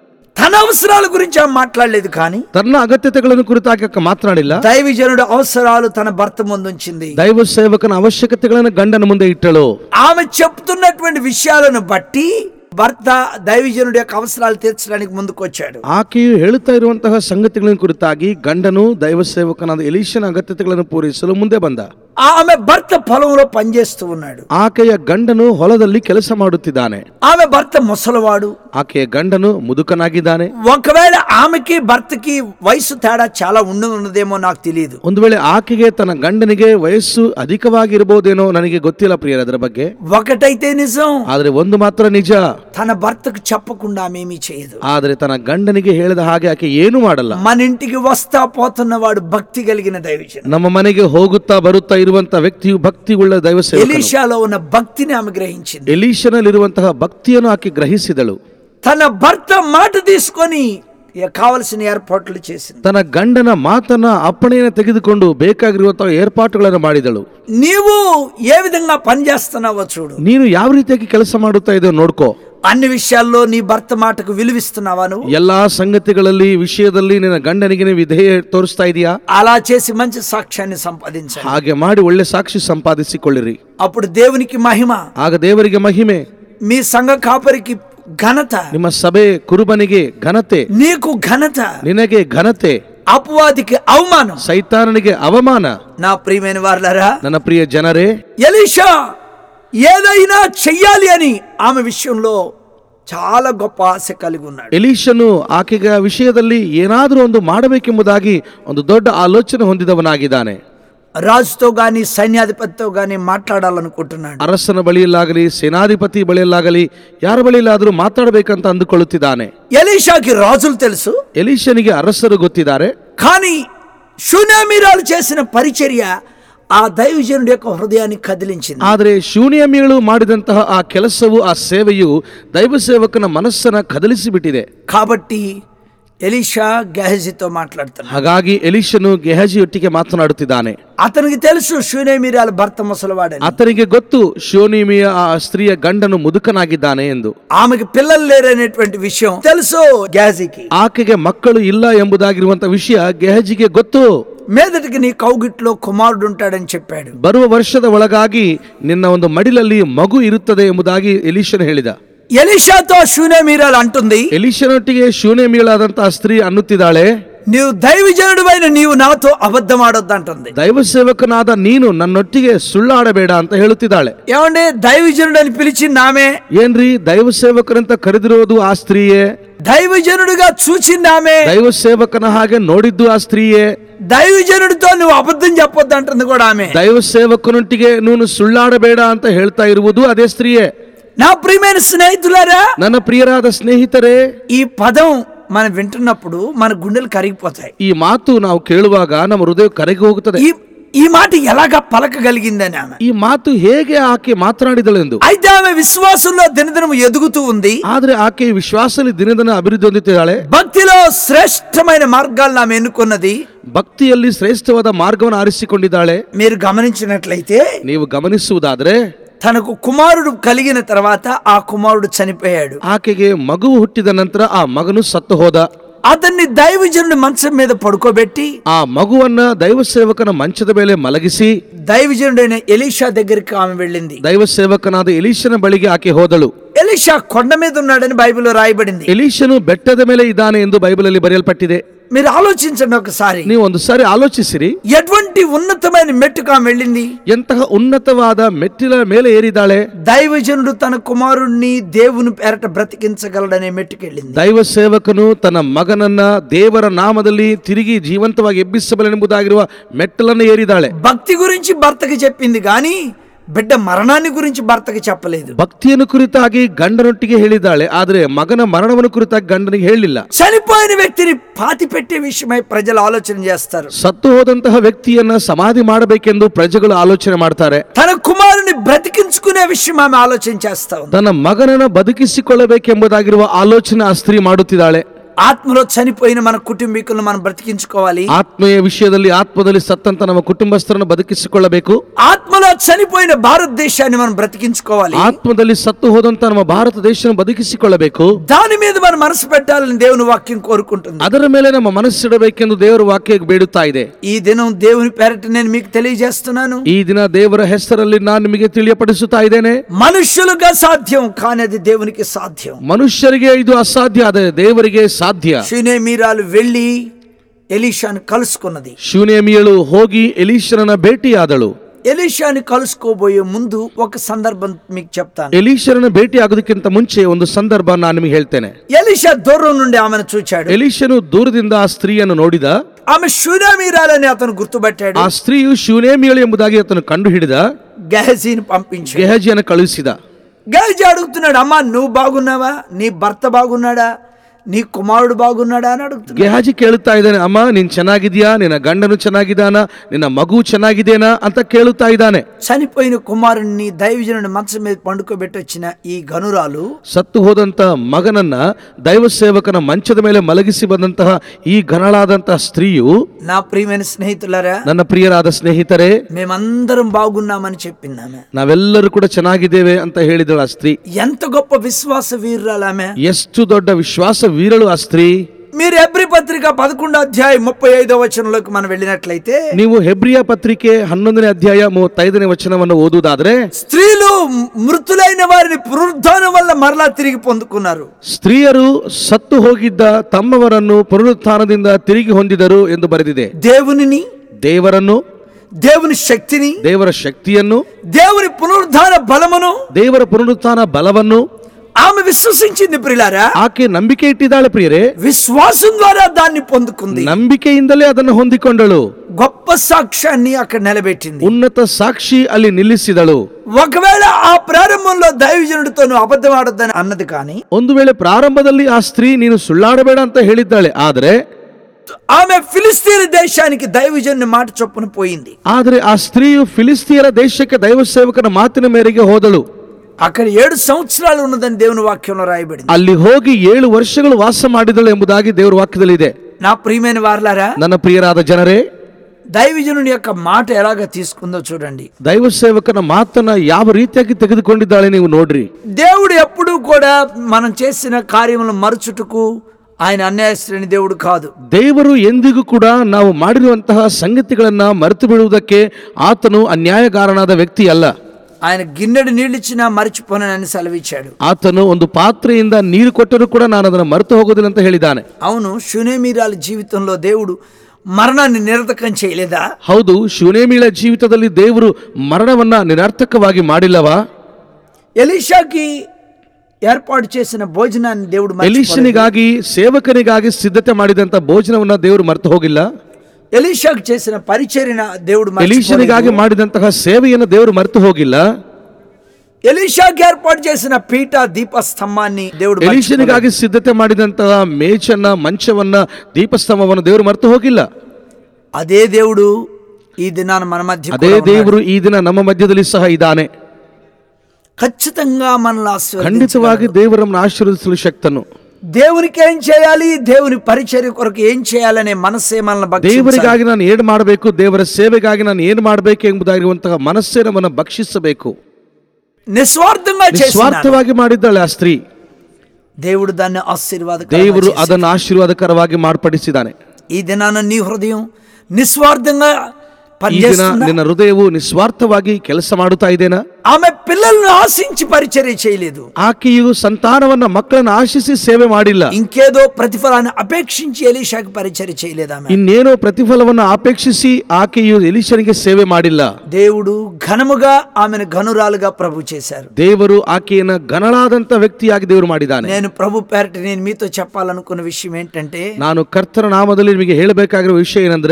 తన అవసరాల గురించి ఆమె మాట్లాడలేదు, కానీ ತನ್ನ ಅಗತ್ಯತೆಗಳನ್ನು ಕುರಿತಾಗಿ ಮಾತನಾಡಿಲ್ಲ. దైవజనుడు అవసరాలు తన భర్త ముందుంచింది. ದೈವ ಸೇವಕನ ಅವಶ್ಯಕತೆಗಳನ್ನು ಗಂಡನ ಮುಂದೆ ಇಟ್ಟಳು. ఆమె చెప్తున్నటువంటి విషయాలను బట్టి భర్త దైవజనుడి యొక్క అవసరాలు తీర్చడానికి ముందుకు వచ్చాడు. ಆಕೆಯು ಹೇಳುತ್ತಾ ಇರುವಂತಹ ಸಂಗತಿಗಳನ್ನು ಕುರಿತಾಗಿ ಗಂಡನು ದೈವ ಸೇವಕನಾದ ಎಲೀಷನ ಅಗತ್ಯತೆಗಳನ್ನು ಪೂರೈಸಲು ಮುಂದೆ ಬಂದ. ఆమె భర్త పొలంలో పనిచేస్తూ ఉన్నాడు. ಆಕೆಯ ಗಂಡನು ಹೊಲದಲ್ಲಿ ಕೆಲಸ ಮಾಡುತ್ತಿದ್ದಾನೆ. ఆమె భర్త ముసలివాడు, ಆಕೆಯ ಗಂಡನು ಮುದುಕನಾಗಿದ್ದಾನೆ. ఒకవేళ ఆమెకి భర్తకి వయసు తేడా చాలా ఉన్నదేమో నాకు తెలియదు. ಒಂದು ವೇಳೆ ಆಕೆಗೆ ತನ್ನ ಗಂಡನಿಗೆ ವಯಸ್ಸು ಅಧಿಕವಾಗಿರಬಹುದೇನೋ ನನಗೆ ಗೊತ್ತಿಲ್ಲ ಪ್ರಿಯರ ಅದರ ಬಗ್ಗೆ. ఒకటైతే నిజం, ಆದ್ರೆ ಒಂದು ಮಾತ್ರ ನಿಜ, తన భర్తకు చెప్పకుండా ఆమె ఏమీ చేయదు. ಆದ್ರೆ ತನ್ನ ಗಂಡನಿಗೆ ಹೇಳಿದ ಹಾಗೆ ಆಕೆ ಏನು ಮಾಡಲ್ಲ. మన ఇంటికి వస్తా పోతున్నవాడు భక్తి కలిగిన దైవజనుడు. ನಮ್ಮ ಮನೆಗೆ ಹೋಗುತ್ತಾ ಬರುತ್ತಾ ಇರುವಂತ ವ್ಯಕ್ತಿಯು ಭಕ್ತಿ ಉಳ್ಳ ದೈವ ಸೇವಕ. ఎలీషాలో ఉన్న భక్తిని ఆమె గ్రహించింది. ಎಲೀಷನಲ್ಲಿರುವಂತಹ ಭಕ್ತಿಯನ್ನು ಆಕೆ ಗ್ರಹಿಸಿದಳು. తన భర్త మాట తీసుకొని కావలసిన ఏర్పాట్లు చేసింది. ತನ್ನ ಗಂಡನ ಮಾತನ್ನ ಅಪ್ಪಣೆಯನ್ನು ತೆಗೆದುಕೊಂಡು ಬೇಕಾಗಿರುವಂತಹ ಏರ್ಪಾಟುಗಳನ್ನು ಮಾಡಿದಳು. నీవు ఏ విధంగా పని చేస్తున్నావో చూడు. ನೀನು ಯಾವ ರೀತಿಯಾಗಿ ಕೆಲಸ ಮಾಡುತ್ತಾ ಇದೆಯೋ ನೋಡ್ಕೋ. అన్ని విషయాల్లో నీ భర్త మాటకు విలువిస్తున్నావా? నువ్వు ಎಲ್ಲಾ ಸಂಗತಿಗಳಲ್ಲಿ ವಿಷಯದಲ್ಲಿ ನಿನ್ನ ಗಂಡನಿಗೆ ವಿಧೇಯ ತೋರಿಸ್ತಾ ಇದೀಯಾ? అలా చేసి మంచి సాక్ష్యాన్ని సంపాదించాలి. ಹಾಗೆ ಮಾಡಿ ಒಳ್ಳೆ ಸಾಕ್ಷಿ ಸಂಪಾದಿಸಿಕೊಳ್ಳಿರಿ. అప్పుడు దేవునికి మహిమ, ಆಗ ದೇವರಿಗೆ ಮಹಿಮೆ, మీ సంఘ కాపరికి ఘనత, ನಿಮ್ಮ ಸಭೆ ಕುರುಬನಿಗೆ ಘನತೆ, నీకు ఘనత, ನಿನಗೆ ಘನತೆ, అపవాదికి అవమానం. ಸೈತಾನನಿಗೆ ಅವಮಾನ. నా ప్రియమైన వారలారా, ನನ್ನ ಪ್ರಿಯ ಜನರೇ, ఎలీషా ఏదైనా చెయ్యాలి అని ఆమె విషయంలో చాలా గొప్ప ఆశ కలిగి ఉన్నాడు. ಎಲೀಷನು ಆಕೆಯ ವಿಷಯದಲ್ಲಿ ಏನಾದರೂ ಒಂದು ಮಾಡಬೇಕೆಂಬುದಾಗಿ ಒಂದು ದೊಡ್ಡ ಆಲೋಚನೆ ಹೊಂದಿದವನಾಗಿದ್ದಾನೆ. రాజుతో గాని సైన్యాధిపతితో గాని మాట్లాడాలనుకుంటున్నాడు. ಅರಸನ ಬಳಿಯಲ್ಲಾಗಲಿ ಸೇನಾಧಿಪತಿ ಬಳಿಯಲ್ಲಾಗಲಿ ಯಾರ ಬಳಿಯಲ್ಲಾದರೂ ಮಾತಾಡಬೇಕಂತ ಅಂದುಕೊಳ್ಳುತ್ತಿದ್ದಾನೆ. ఎలీషాకి రాజులు తెలుసు, ಎಲೀಷನಿಗೆ ಅರಸರು ಗೊತ್ತಿದ್ದಾರೆ. కానీ షూనేమీరాలు చేసిన పరిచర్య ఆ దైవజనుడి యొక్క హృదయాన్ని కదిలించింది. ಆದರೆ ಶೂನೇಮಿಯಳು ಮಾಡಿದಂತಹ ಆ ಕೆಲಸವು, ಆ ಸೇವೆಯು ದೈವ ಸೇವಕನ ಮನಸ್ಸನ್ನ ಕದಲಿಸಿಬಿಟ್ಟಿದೆ. కాబట్టి ఎలీషా గెహజీతో మాట్లాడుతున్నాడు. ಹಾಗಾಗಿ ಎಲೀಷನು ಗೆಹಜಿಯೊಟ್ಟಿಗೆ ಮಾತನಾಡುತ್ತಿದ್ದಾನೆ. అతనికి తెలుసు షూనేమీరాలు భర్త ముసలివాడని. ಆತನಿಗೆ ಗೊತ್ತು ಶೂನೇಮಿಯ ಆ ಸ್ತ್ರೀಯ ಗಂಡನು ಮುದುಕನಾಗಿದ್ದಾನೆ ಎಂದು. ఆమెకి పిల్లలు లేరనేటువంటి విషయం తెలుసు గెహజీకి. ಆಕೆಗೆ ಮಕ್ಕಳು ಇಲ್ಲ ಎಂಬುದಾಗಿರುವಂತ ವಿಷಯ ಗೆಹಜಿಗೆ ಗೊತ್ತು. మీదటికి నీ కౌగిట్లో కుమారుడు ఉంటాడని చెప్పాడు. ಬರುವ ವರ್ಷದ ಒಳಗಾಗಿ ನಿನ್ನ ಒಂದು ಮಡಿಲಲ್ಲಿ ಮಗು ಇರುತ್ತದೆ ಎಂಬುದಾಗಿ ಎಲೀಷನು ಹೇಳಿದ. ఎలీషాతో షూనేమీరాలు అంటుంది, ಎಲೀಷನೊಟ್ಟಿಗೆ ಶೂನೇಮಿಯಳಾದಂತಹ ಸ್ತ್ರೀ ಅನ್ನುತ್ತಿದ್ದಾಳೆ, నీవు దైవజనుడివైన నీవు నాతో అబద్ధం ఆడొద్దు అంటుంది. ದೈವ ಸೇವಕನಾದ ನೀನು ನನ್ನೊಟ್ಟಿಗೆ ಸುಳ್ಳಾಡಬೇಡ ಅಂತ ಹೇಳುತ್ತಿದ್ದಾಳೆ. ఏమండి, దైవజనుడు అని పిలిచింది ఆమె. ಏನ್ರಿ, ದೈವ ಸೇವಕರಂತ ಕರೆದಿರೋದು ಆ ಸ್ತ್ರೀಯೇ. దైవజనుడిగా చూచింది ఆమె. ದೈವ ಸೇವಕನ ಹಾಗೆ ನೋಡಿದ್ದು ಆ ಸ್ತ್ರೀಯೇ. దైవజనుడితో నువ్వు అబద్ధం చెప్పొద్దు అంటుంది కూడా ఆమె. ದೈವ ಸೇವಕನೊಟ್ಟಿಗೆ ನೀನು ಸುಳ್ಳಾಡಬೇಡ ಅಂತ ಹೇಳ್ತಾ ಇರುವುದು ಅದೇ ಸ್ತ್ರೀಯೇ. నా ప్రియమైన స్నేహితులారా, ನನ್ನ ಪ್ರಿಯರಾದ ಸ್ನೇಹಿತರೇ, ఈ పదం మనం వింటున్నప్పుడు మన గుండెలు కరిగిపోతాయి. ಈ ಮಾತು ನಾವು ಕೇಳುವಾಗ ನಮ್ಮ ಹೃದಯ ಕರಗಿ ಹೋಗುತ್ತದೆ. ఈ మాట ఎలాగ పలకగలిగిందని ఆమె, ಈ ಮಾತು ಹೇಗೆ ಆಕೆ ಮಾತನಾಡಿದಳೆಂದು. అయితే ఆమె విశ్వాసంలో దినదినం ఎదుగుతూ ఉంది. ಆದ್ರೆ ಆಕೆ ವಿಶ್ವಾಸದಲ್ಲಿ ದಿನದಿನ ಅಭಿವೃದ್ಧಿ ಹೊಂದುತ್ತಿದ್ದಾಳೆ. భక్తిలో శ్రేష్టమైన మార్గాలను ఆమె ఎన్నుకున్నది. ಭಕ್ತಿಯಲ್ಲಿ ಶ್ರೇಷ್ಠವಾದ ಮಾರ್ಗವನ್ನು ಆರಿಸಿಕೊಂಡಿದ್ದಾಳೆ. మీరు గమనించినట్లయితే, ನೀವು ಗಮನಿಸುವುದಾದ್ರೆ, తనకు కుమారుడు కలిగిన తర్వాత ఆ కుమారుడు చనిపోయాడు. ಆಕೆಗೆ ಮಗು ಹುಟ್ಟಿದ ನಂತರ ಆ ಮಗನು ಸತ್ತು ಹೋದ. అతన్ని దైవజనుడి మంచం మీద పడుకోబెట్టి ಆ ಮಗುವನ್ನ ದೈವ ಸೇವಕನ ಮಂಚದ ಮೇಲೆ ಮಲಗಿಸಿ దైవజనుడైన ఎలీషా దగ్గరికి ఆమె వెళ్ళింది. ದೈವ ಸೇವಕನಾದ ಎಲೀಷನ ಬಳಿಗೆ ಆಕೆ ಹೋದಳು. ఎలీషా కొండ మీద ఉన్నాడని బైబిల్లో రాయబడింది. ಎಲೀಷನು ಬೆಟ್ಟದ ಮೇಲೆ ಇದ್ದಾನೆ ಎಂದು ಬೈಬಲಲ್ಲಿ ಬರೆಯಲ್ಪಟ್ಟಿದೆ. మీరు ఆలోచించండి ఒకసారి, ನೀವು ಒಂದು ಸಾರಿ ಆಲೋಚಿಸಿರಿ, ఎటువంటి ఉన్నతమైన మెట్టుకు ఆమె వెళ్ళింది. ಎಂತಹ ಉನ್ನತವಾದ ಮೆಟ್ಟಿಲ ಮೇಲೆ ಏರಿದಾಳೆ. దైవజనుడు తన కుమారుణ్ణి దేవుని పేరట బ్రతికించగలడనే మెట్టుకెళ్ళింది. ದೈವ ಸೇವಕನು ತನ್ನ ಮಗನನ್ನ ದೇವರ ನಾಮದಲ್ಲಿ ತಿರುಗಿ ಜೀವಂತವಾಗಿ ಎಬ್ಬಿಸಬಲ್ಲನೆಂಬುದಾಗಿರುವ ಮೆಟ್ಟಲನ್ನು ಏರಿದಾಳೆ. భక్తి గురించి భర్తకి చెప్పింది గాని బిడ్డ మరణాన్ని గురించి భర్తకి చెప్పలేదు. ಭಕ್ತಿಯನ್ನು ಕುರಿತಾಗಿ ಗಂಡನೊಟ್ಟಿಗೆ ಹೇಳಿದ್ದಾಳೆ, ಆದರೆ ಮಗನ ಮರಣವನ್ನು ಕುರಿತಾಗಿ ಗಂಡನಿಗೆ ಹೇಳಿಲ್ಲ. చనిపోయిన వ్యక్తిని పాతి పెట్టే విషయమై ప్రజలు ఆలోచన చేస్తారు. ಸತ್ತು ಹೋದಂತಹ ವ್ಯಕ್ತಿಯನ್ನ ಸಮಾಧಿ ಮಾಡಬೇಕೆಂದು ಪ್ರಜೆಗಳು ಆಲೋಚನೆ ಮಾಡ್ತಾರೆ. తన కుమారుని బ్రతికించుకునే విషయం ఆమె ఆలోచన చేస్తా ఉంది. ತನ್ನ ಮಗನನ್ನ ಬದುಕಿಸಿಕೊಳ್ಳಬೇಕೆಂಬುದಾಗಿರುವ ಆಲೋಚನೆ ಆ ಸ್ತ್ರೀ ಮಾಡುತ್ತಿದ್ದಾಳೆ. ఆత్మలో చనిపోయిన మన కుటుంబీకులను మనం బ్రతికించుకోవాలి. ಆತ್ಮೀಯ ವಿಷಯದಲ್ಲಿ ಆತ್ಮದಲ್ಲಿ ಸತ್ತಂತ ನಮ್ಮ ಕುಟುಂಬಸ್ಥರನ್ನು ಬದುಕಿಸಿಕೊಳ್ಳಬೇಕು. ఆత్మలో చనిపోయిన భారతదేశాన్ని మనం బ్రతికించుకోవాలి. ಆತ್ಮದಲ್ಲಿ ಸತ್ತು ಹೋದಂತ ನಮ್ಮ ಭಾರತ ದೇಶವನ್ನು ಬದುಕಿಸಿಕೊಳ್ಳಬೇಕು. దాని మీద మన మనసు పెట్టాలని దేవుని వాక్యం కోరుకుంటుంది. ಅದರ ಮೇಲೆ ನಮ್ಮ ಮನಸ್ಸಿಡಬೇಕೆಂದು ದೇವರ ವಾಕ್ಯ ಬೇಡುತ್ತಾ ಇದೆ. ఈ దినం దేవుని పేరట నేను మీకు తెలియజేస్తున్నాను. ಈ ದಿನ ದೇವರ ಹೆಸರಲ್ಲಿ ನಾನು ನಿಮಗೆ ತಿಳಿಯಪಡಿಸುತ್ತಾ ಇದ್ದೇನೆ. మనుష్యులుగా సాధ్యం కానీ అది దేవునికి సాధ్యం. ಮನುಷ್ಯರಿಗೆ ಇದು ಅಸಾಧ್ಯ, ಆದರೆ ದೇವರಿಗೆ ಸಾಧ್ಯ. షూనేమీరాలు వెళ్ళి ఎలీషాను కలుసుకున్నది. ಶೂನೇಮಿಯಳು ಹೋಗಿ ಎಲೀಷನನ್ನ ಭೇಟಿಯಾದಳು. ఎలీషాని కలుసుకోబోయే ముందు ఒక సందర్భం మీకు చెప్తాను. ಎಲೀಷನನ್ನ ಭೇಟಿ ಆಗೋದಕ್ಕಿಂತ ಮುಂಚೆ ಒಂದು ಸಂದರ್ಭ ನಾನು ನಿಮಗೆ ಹೇಳ್ತೇನೆ. ఎలీషా దూరం నుండి ఆమెను చూచాడు. ಎಲೀಷನು ದೂರದಿಂದ ಆ ಸ್ತ್ರೀಯನ್ನು ನೋಡಿದ. ఆమె షూనేమీరాలని అతను గుర్తుపట్టాడు. ಆ ಸ್ತ್ರೀಯು ಶೂನೇಮಿಯಳು ಎಂಬುದಾಗಿ ಆತನು ಕಂಡು ಹಿಡಿದ. గెహజీని పంపించాడు. ಗೇಹಜಿಯನ್ನು ಕಳುಹಿಸಿದ. గెహజీ అడుగుతున్నాడు, అమ్మా నువ్వు బాగున్నావా, నీ భర్త బాగున్నాడా, నీ కుమారుడు బాగున్నాడా అని అడుగుతున్నాడు. ಗೇಹಜಿ ಕೇಳುತ್ತಾ ಇದ್ದಾನೆ, ಅಮ್ಮ ನೀನ್ ಚೆನ್ನಾಗಿದ್ಯಾ, ನಿನ್ನ ಗಂಡನು ಚೆನ್ನಾಗಿದ್ದಾನ, ನಿನ್ನ ಮಗು ಚೆನ್ನಾಗಿದೇನಾ ಅಂತ ಕೇಳುತ್ತಾ ಇದ್ದಾನೆ. చనిపోయిన కుమారుణ్ణి దైవజనుడి మంచం మీద పండుకోబెట్టి వచ్చిన ఈ గనురాలు, ಸತ್ತು ಹೋದಂತ ಮಗನನ್ನ ದೈವ ಸೇವಕನ ಮಂಚದ ಮೇಲೆ ಮಲಗಿಸಿ ಬಂದಂತಹ ಈ ಘನಳಾದಂತಹ ಸ್ತ್ರೀಯು, నా ప్రియమైన స్నేహితులారా, ನನ್ನ ಪ್ರಿಯರಾದ ಸ್ನೇಹಿತರೇ, మేమందరం బాగున్నామని చెప్పింది ఆమె. ನಾವೆಲ್ಲರೂ ಕೂಡ ಚೆನ್ನಾಗಿದ್ದೇವೆ ಅಂತ ಹೇಳಿದಳು ಆ ಸ್ತ್ರೀ. ఎంత గొప్ప విశ్వాస వీరురాలు ఆమె. ಎಷ್ಟು ದೊಡ್ಡ ವಿಶ್ವಾಸ ವೀರಳು ಆ ಸ್ತ್ರೀ. మీరు హెబ్రీ పత్రిక 11వ అధ్యాయం 35వ వచనంలోకి మనం వెళ్ళినట్లయితే, ನೀವು ಹೆಬ್ರಿಯ ಪತ್ರಿಕೆ 11ನೇ ಅಧ್ಯಾಯ 35ನೇ ವಚನವನ್ನು ಓದುವುದಾದ್ರೆ, స్త్రీలు మృతులైన వారిని పునరుద్ధానం వల్ల మరలా తిరిగి పొందుకున్నారు. ಸ್ತ್ರೀಯರು ಸತ್ತು ಹೋಗಿದ್ದ ತಮ್ಮವರನ್ನು ಪುನರುತ್ಥಾನದಿಂದ ತಿರುಗಿ ಹೊಂದಿದರು ಎಂದು ಬರೆದಿದೆ. దేవునిని, ದೇವರನ್ನು, దేవుని శక్తిని, ದೇವರ ಶಕ್ತಿಯನ್ನು, దేవుని పునరుద్ధాన బలమును ದೇವರ ಪುನರುತ್ಥಾನ ಬಲವನ್ನು ఆమె విశ్వసించింది. ప్రియులారా, ಆಕೆ ನಂಬಿಕೆ ಇಟ್ಟಿದ್ದಾಳೆ. ಪ್ರಿಯರೇ, విశ్వాసం ద్వారా దాన్ని పొందుకుంది. ನಂಬಿಕೆಯಿಂದಲೇ ಅದನ್ನು ಹೊಂದಿಕೊಂಡಳು. గొప్ప సాక్ష్యాన్ని అక్కడ నిలబెట్టింది. ಉನ್ನತ ಸಾಕ್ಷಿ ಅಲ್ಲಿ ನಿಲ್ಲಿಸಿದಳು. ఒకవేళ ఆ ప్రారంభంలో దైవజనుడితో నువ్వు అబద్ధం ఆడొద్దని అన్నది, కానీ ಒಂದು ವೇಳೆ ಪ್ರಾರಂಭದಲ್ಲಿ ಆ ಸ್ತ್ರೀ ನೀನು ಸುಳ್ಳಾಡಬೇಡ ಅಂತ ಹೇಳಿದ್ದಾಳೆ, ಆದರೆ ఆమె ఫిలిస్తీన్ దేశానికి దైవజనుని మాట చొప్పున పోయింది. ಆದರೆ ಆ ಸ್ತ್ರೀಯು ಫಿಲಿಸ್ತೀಯರ ದೇಶಕ್ಕೆ ದೈವ ಸೇವಕನ ಮಾತಿನ ಮೇರೆಗೆ ಹೋದಳು. అక్కడ 7 సంవత్సరాలు ఉన్నదని దేవుని వాక్యంలో రాయబడింది. ಅಲ್ಲಿ ಹೋಗಿ 7 ವರ್ಷಗಳು ವಾಸ ಮಾಡಿದಳು ಎಂಬುದಾಗಿ ದೇವರ ವಾಕ್ಯದಲ್ಲಿ ಇದೆ. నా ప్రియమైన వారలారా, ನನ್ನ ಪ್ರಿಯರಾದ ಜನರೇ, దైవజనుని యొక్క మాట ఎలాగ తీసుకుందో చూడండి. ದೈವ ಸೇವಕನ ಮಾತನ್ನ ಯಾವ ರೀತಿಯಾಗಿ ತೆಗೆದುಕೊಂಡಿದ್ದಾಳೆ ನೀವು ನೋಡ್ರಿ. దేవుడు ఎప్పుడూ కూడా మనం చేసిన కార్యములను మరుచుటకు ఆయన అన్యాయస్తుడైన దేవుడు కాదు. ದೇವರು ಎಂದಿಗೂ ಕೂಡ ನಾವು ಮಾಡಿರುವಂತಹ ಸಂಗತಿಗಳನ್ನ ಮರೆತು ಬಿಡುವುದಕ್ಕೆ ಆತನು ಅನ್ಯಾಯಗಾರನಾದ ವ್ಯಕ್ತಿ ಅಲ್ಲ. ఆయన గిన్నెడు నీళ్ళిచ్చినా మరిచిపోనని సెలవిచ్చాడు. ಆತನು ಒಂದು ಪಾತ್ರೆಯಿಂದ ನೀರು ಕೊಟ್ಟರೂ ಕೂಡ ನಾನು ಅದನ್ನು ಮರೆತು ಹೋಗೋದಿಲ್ಲ ಅಂತ ಹೇಳಿದ್ದಾನೆ. అవును, షూనేమీరాల జీవితంలో దేవుడు మరణాన్ని నిరర్థకం చేయలేదా? ಹೌದು, ಶೂನೇಮಿಳ ಜೀವಿತದಲ್ಲಿ ದೇವರು ಮರಣವನ್ನ ನಿರರ್ಥಕವಾಗಿ ಮಾಡಿಲ್ಲವಾ? ఎలీషాకి ఏర్పాటు చేసిన భోజనాన్ని దేవుడు ಎಲೀಷನಿಗಾಗಿ ಸೇವಕನಿಗಾಗಿ ಸಿದ್ಧತೆ ಮಾಡಿದಂತ ಭೋಜನವನ್ನ ದೇವರು ಮರೆತು ಹೋಗಿಲ್ಲ. ఎలీషాకు చేసిన పరిచర్యన దేవుడు ಎಲೀಷನಿಗಾಗಿ ಮಾಡಿದಂತಹ ಸೇವೆಯನ್ನು ದೇವರು ಮರೆತು ಹೋಗಿಲ್ಲ. ఎలీషాకి ఏర్పాటు చేసిన పీఠ దీపస్తంభాన్ని దేవుడు ಎಲೀಷನಿಗಾಗಿ ಸಿದ್ಧತೆ ಮಾಡಿದಂತಹ ಮೇಚನ್ನ, ಮಂಚವನ್ನ, ದೀಪಸ್ತಂಭವನ್ನು ದೇವರು ಮರೆತು ಹೋಗಿಲ್ಲ. అదే దేవుడు ఈ దినాన మన మధ్య ಅದೇ ದೇವರು ಈ ದಿನ ನಮ್ಮ ಮಧ್ಯದಲ್ಲಿ ಸಹ ಇದ್ದಾನೆ. ఖచ్చితంగా మనల్ని ఆశీర్వదించగలడు. ಖಂಡಿತವಾಗಿ ದೇವರನ್ನು ಆಶೀರ್ವದಿಸಲು ಶಕ್ತನು. దేవునికి ఏం చేయాలి, దేవుని పరిచర్య కొరకు ఏం చేయాలనే మనస్సే మనల్ని భక్షించాలి. ದೇವರಿಗಾಗಿ ನಾನು ಏನು ಮಾಡಬೇಕು, ದೇವರ ಸೇವೆಗಾಗಿ ನಾನು ಏನು ಮಾಡಬೇಕು ಎಂಬುದಾಗಿರುವಂತಹ ಮನಸ್ಸೇ ನಮ್ಮನ್ನು ಭಕ್ಷಿಸಬೇಕು. ನಿಸ್ವಾರ್ಥವಾಗಿ ಮಾಡಿದ್ದಾಳೆ ಆ ಸ್ತ್ರೀ. దేవుడు దాన్ని ఆశీర్వాదకరంగా ದೇವರು ಅದನ್ನು ಆಶೀರ್ವಾದಕರವಾಗಿ ಮಾರ್ಪಡಿಸಿದ್ದಾನೆ. ఈ దినాన నీ హృదయం నిస్వార్థంగా ನಿನ್ನ ಹೃದಯವು ನಿಸ್ವಾರ್ಥವಾಗಿ ಕೆಲಸ ಮಾಡುತ್ತಾ ಇದೇನಾ? ఆమె పిల్లలను ఆశించి పరిచర్య చేయలేదు. ಆಕೆಯು ಸಂತಾನವನ್ನ, ಮಕ್ಕಳನ್ನು ಆಶಿಸಿ ಸೇವೆ ಮಾಡಿಲ್ಲ. ఇంకేదో ప్రతిఫలాన్ని అపేక్షించి ఎలీషాకి పరిచర్య చేయలేదు. ఆమె ಇನ್ನೇನೋ ಪ್ರತಿಫಲವನ್ನು ಅಪೇಕ್ಷಿಸಿ ಆಕೆಯು ಎಲೀಷನಿಗೆ ಸೇವೆ ಮಾಡಿಲ್ಲ. దేవుడు ఘనముగా ఆమెను ఘనురాలుగా ప్రభు చేశారు. ದೇವರು ಆಕೆಯನ್ನು ಘನಳಾದಂತ ವ್ಯಕ್ತಿಯಾಗಿ ದೇವರು ಮಾಡಿದ್ದಾನೆ. నేను ప్రభు పేరట నేను మీతో చెప్పాలనుకున్న విషయం ఏంటంటే, ನಾನು ಕರ್ತನ ನಾಮದಲ್ಲಿ ನಿಮಗೆ ಹೇಳಬೇಕಾಗಿರುವ ವಿಷಯ ಏನಂದ್ರೆ,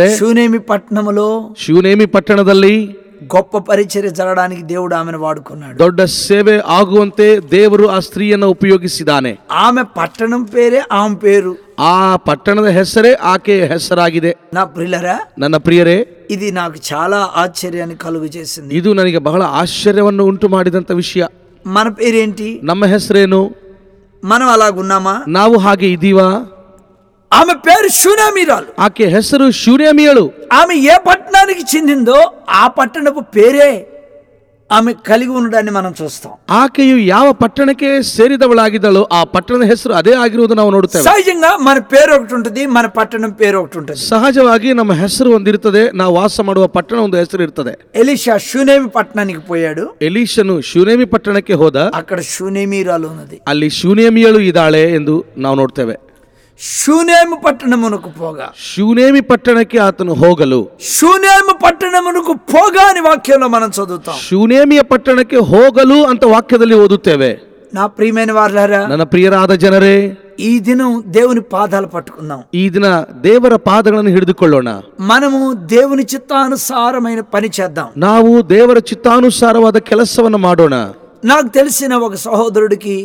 ಶೂನೇಮಿ ಪಟ್ಟಣದಲ್ಲಿ గొప్ప పరిచర్య జరగడానికి దేవుడు ఆమెను వాడుకున్నాడు. ದೊಡ್ಡ ಸೇವೆ ಆಗುವಂತೆ ದೇವರು ಆ ಸ್ತ್ರೀಯನ್ನು ಉಪಯೋಗಿಸಿದ್ದಾನೆ. ఆమె పట్టణం పేరే ఆమె పేరు, ಆ ಪಟ್ಟಣದ ಹೆಸರೇ ಆಕೆಯ ಹೆಸರಾಗಿದೆ. నా ప్రియులరా, ನನ್ನ ಪ್ರಿಯರೇ, ఇది నాకు చాలా ఆశ్చర్యాన్ని కలుగు చేసింది. ಇದು ನನಗೆ ಬಹಳ ಆಶ್ಚರ್ಯವನ್ನು ಉಂಟು ಮಾಡಿದಂತ ವಿಷಯ. మన పేరేంటి, ನಮ್ಮ ಹೆಸರೇನು, మనం అలాగున్నామా, ನಾವು ಹಾಗೆ ಇದೀವಾ? ఆమె పేరు షూనేమీరాలు. ಆಕೆ ಹೆಸರು ಶೂನೇಮಿಯಳು. ఆమె ఏ పట్టణానికి చెందిందో ఆ పట్టణపు పేరే ఆమె కలిగి ఉండడాన్ని మనం చూస్తాం. ಆಕೆಯು ಯಾವ ಪಟ್ಟಣಕ್ಕೆ ಸೇರಿದವಳಾಗಿದ್ದಳೋ ಆ ಪಟ್ಟಣದ ಹೆಸರು ಅದೇ ಆಗಿರುವುದು ನಾವು ನೋಡುತ್ತೇವೆ. సహజంగా మన పేరు ఒకటి ఉంటుంది, మన పట్టణం పేరు ఒకటి ఉంటుంది. ಸಹಜವಾಗಿ ನಮ್ಮ ಹೆಸರು ಒಂದಿರುತ್ತದೆ, ನಾವು ವಾಸ ಮಾಡುವ ಪಟ್ಟಣ ಒಂದು ಹೆಸರು ಇರ್ತದೆ. ఎలీషా షూనేమి పట్టణానికి పోయాడు. ಎಲೀಷನು ಶೂನೇಮಿ ಪಟ್ಟಣಕ್ಕೆ ಹೋದ. అక్కడ షూనేమీరాలు ఉన్నది. ಅಲ್ಲಿ ಶೂನೇಮಿಯಳು ಇದ್ದಾಳೆ ಎಂದು ನಾವು ನೋಡ್ತೇವೆ. షూనేమి పట్టణమునకు పోగా, ಶೂನೇಮಿ ಪಟ್ಟಣಕ್ಕೆ ಆತನು ಹೋಗಲು, షూనేమి పట్టణమునకు పోగా అని వాక్యంలో మనం చదువుతాం. ಶೂನೇಮಿಯ ಪಟ್ಟಣಕ್ಕೆ ಹೋಗಲು ಅಂತ ವಾಕ್ಯದಲ್ಲಿ ಓದುತ್ತೇವೆ. నా ప్రియమైన వారలారా, ನನ್ನ ಪ್ರಿಯರಾದ ಜನರೇ, ఈ దినం దేవుని పాదాలు పట్టుకుందాం. ಈ ದಿನ ದೇವರ ಪಾದಗಳನ್ನು ಹಿಡಿದುಕೊಳ್ಳೋಣ. మనము దేవుని చిత్తానుసారమైన పని చేద్దాం. ನಾವು ದೇವರ ಚಿತ್ತಾನುಸಾರವಾದ ಕೆಲಸವನ್ನು ಮಾಡೋಣ. నాకు తెలిసిన ఒక సహోదరుడికి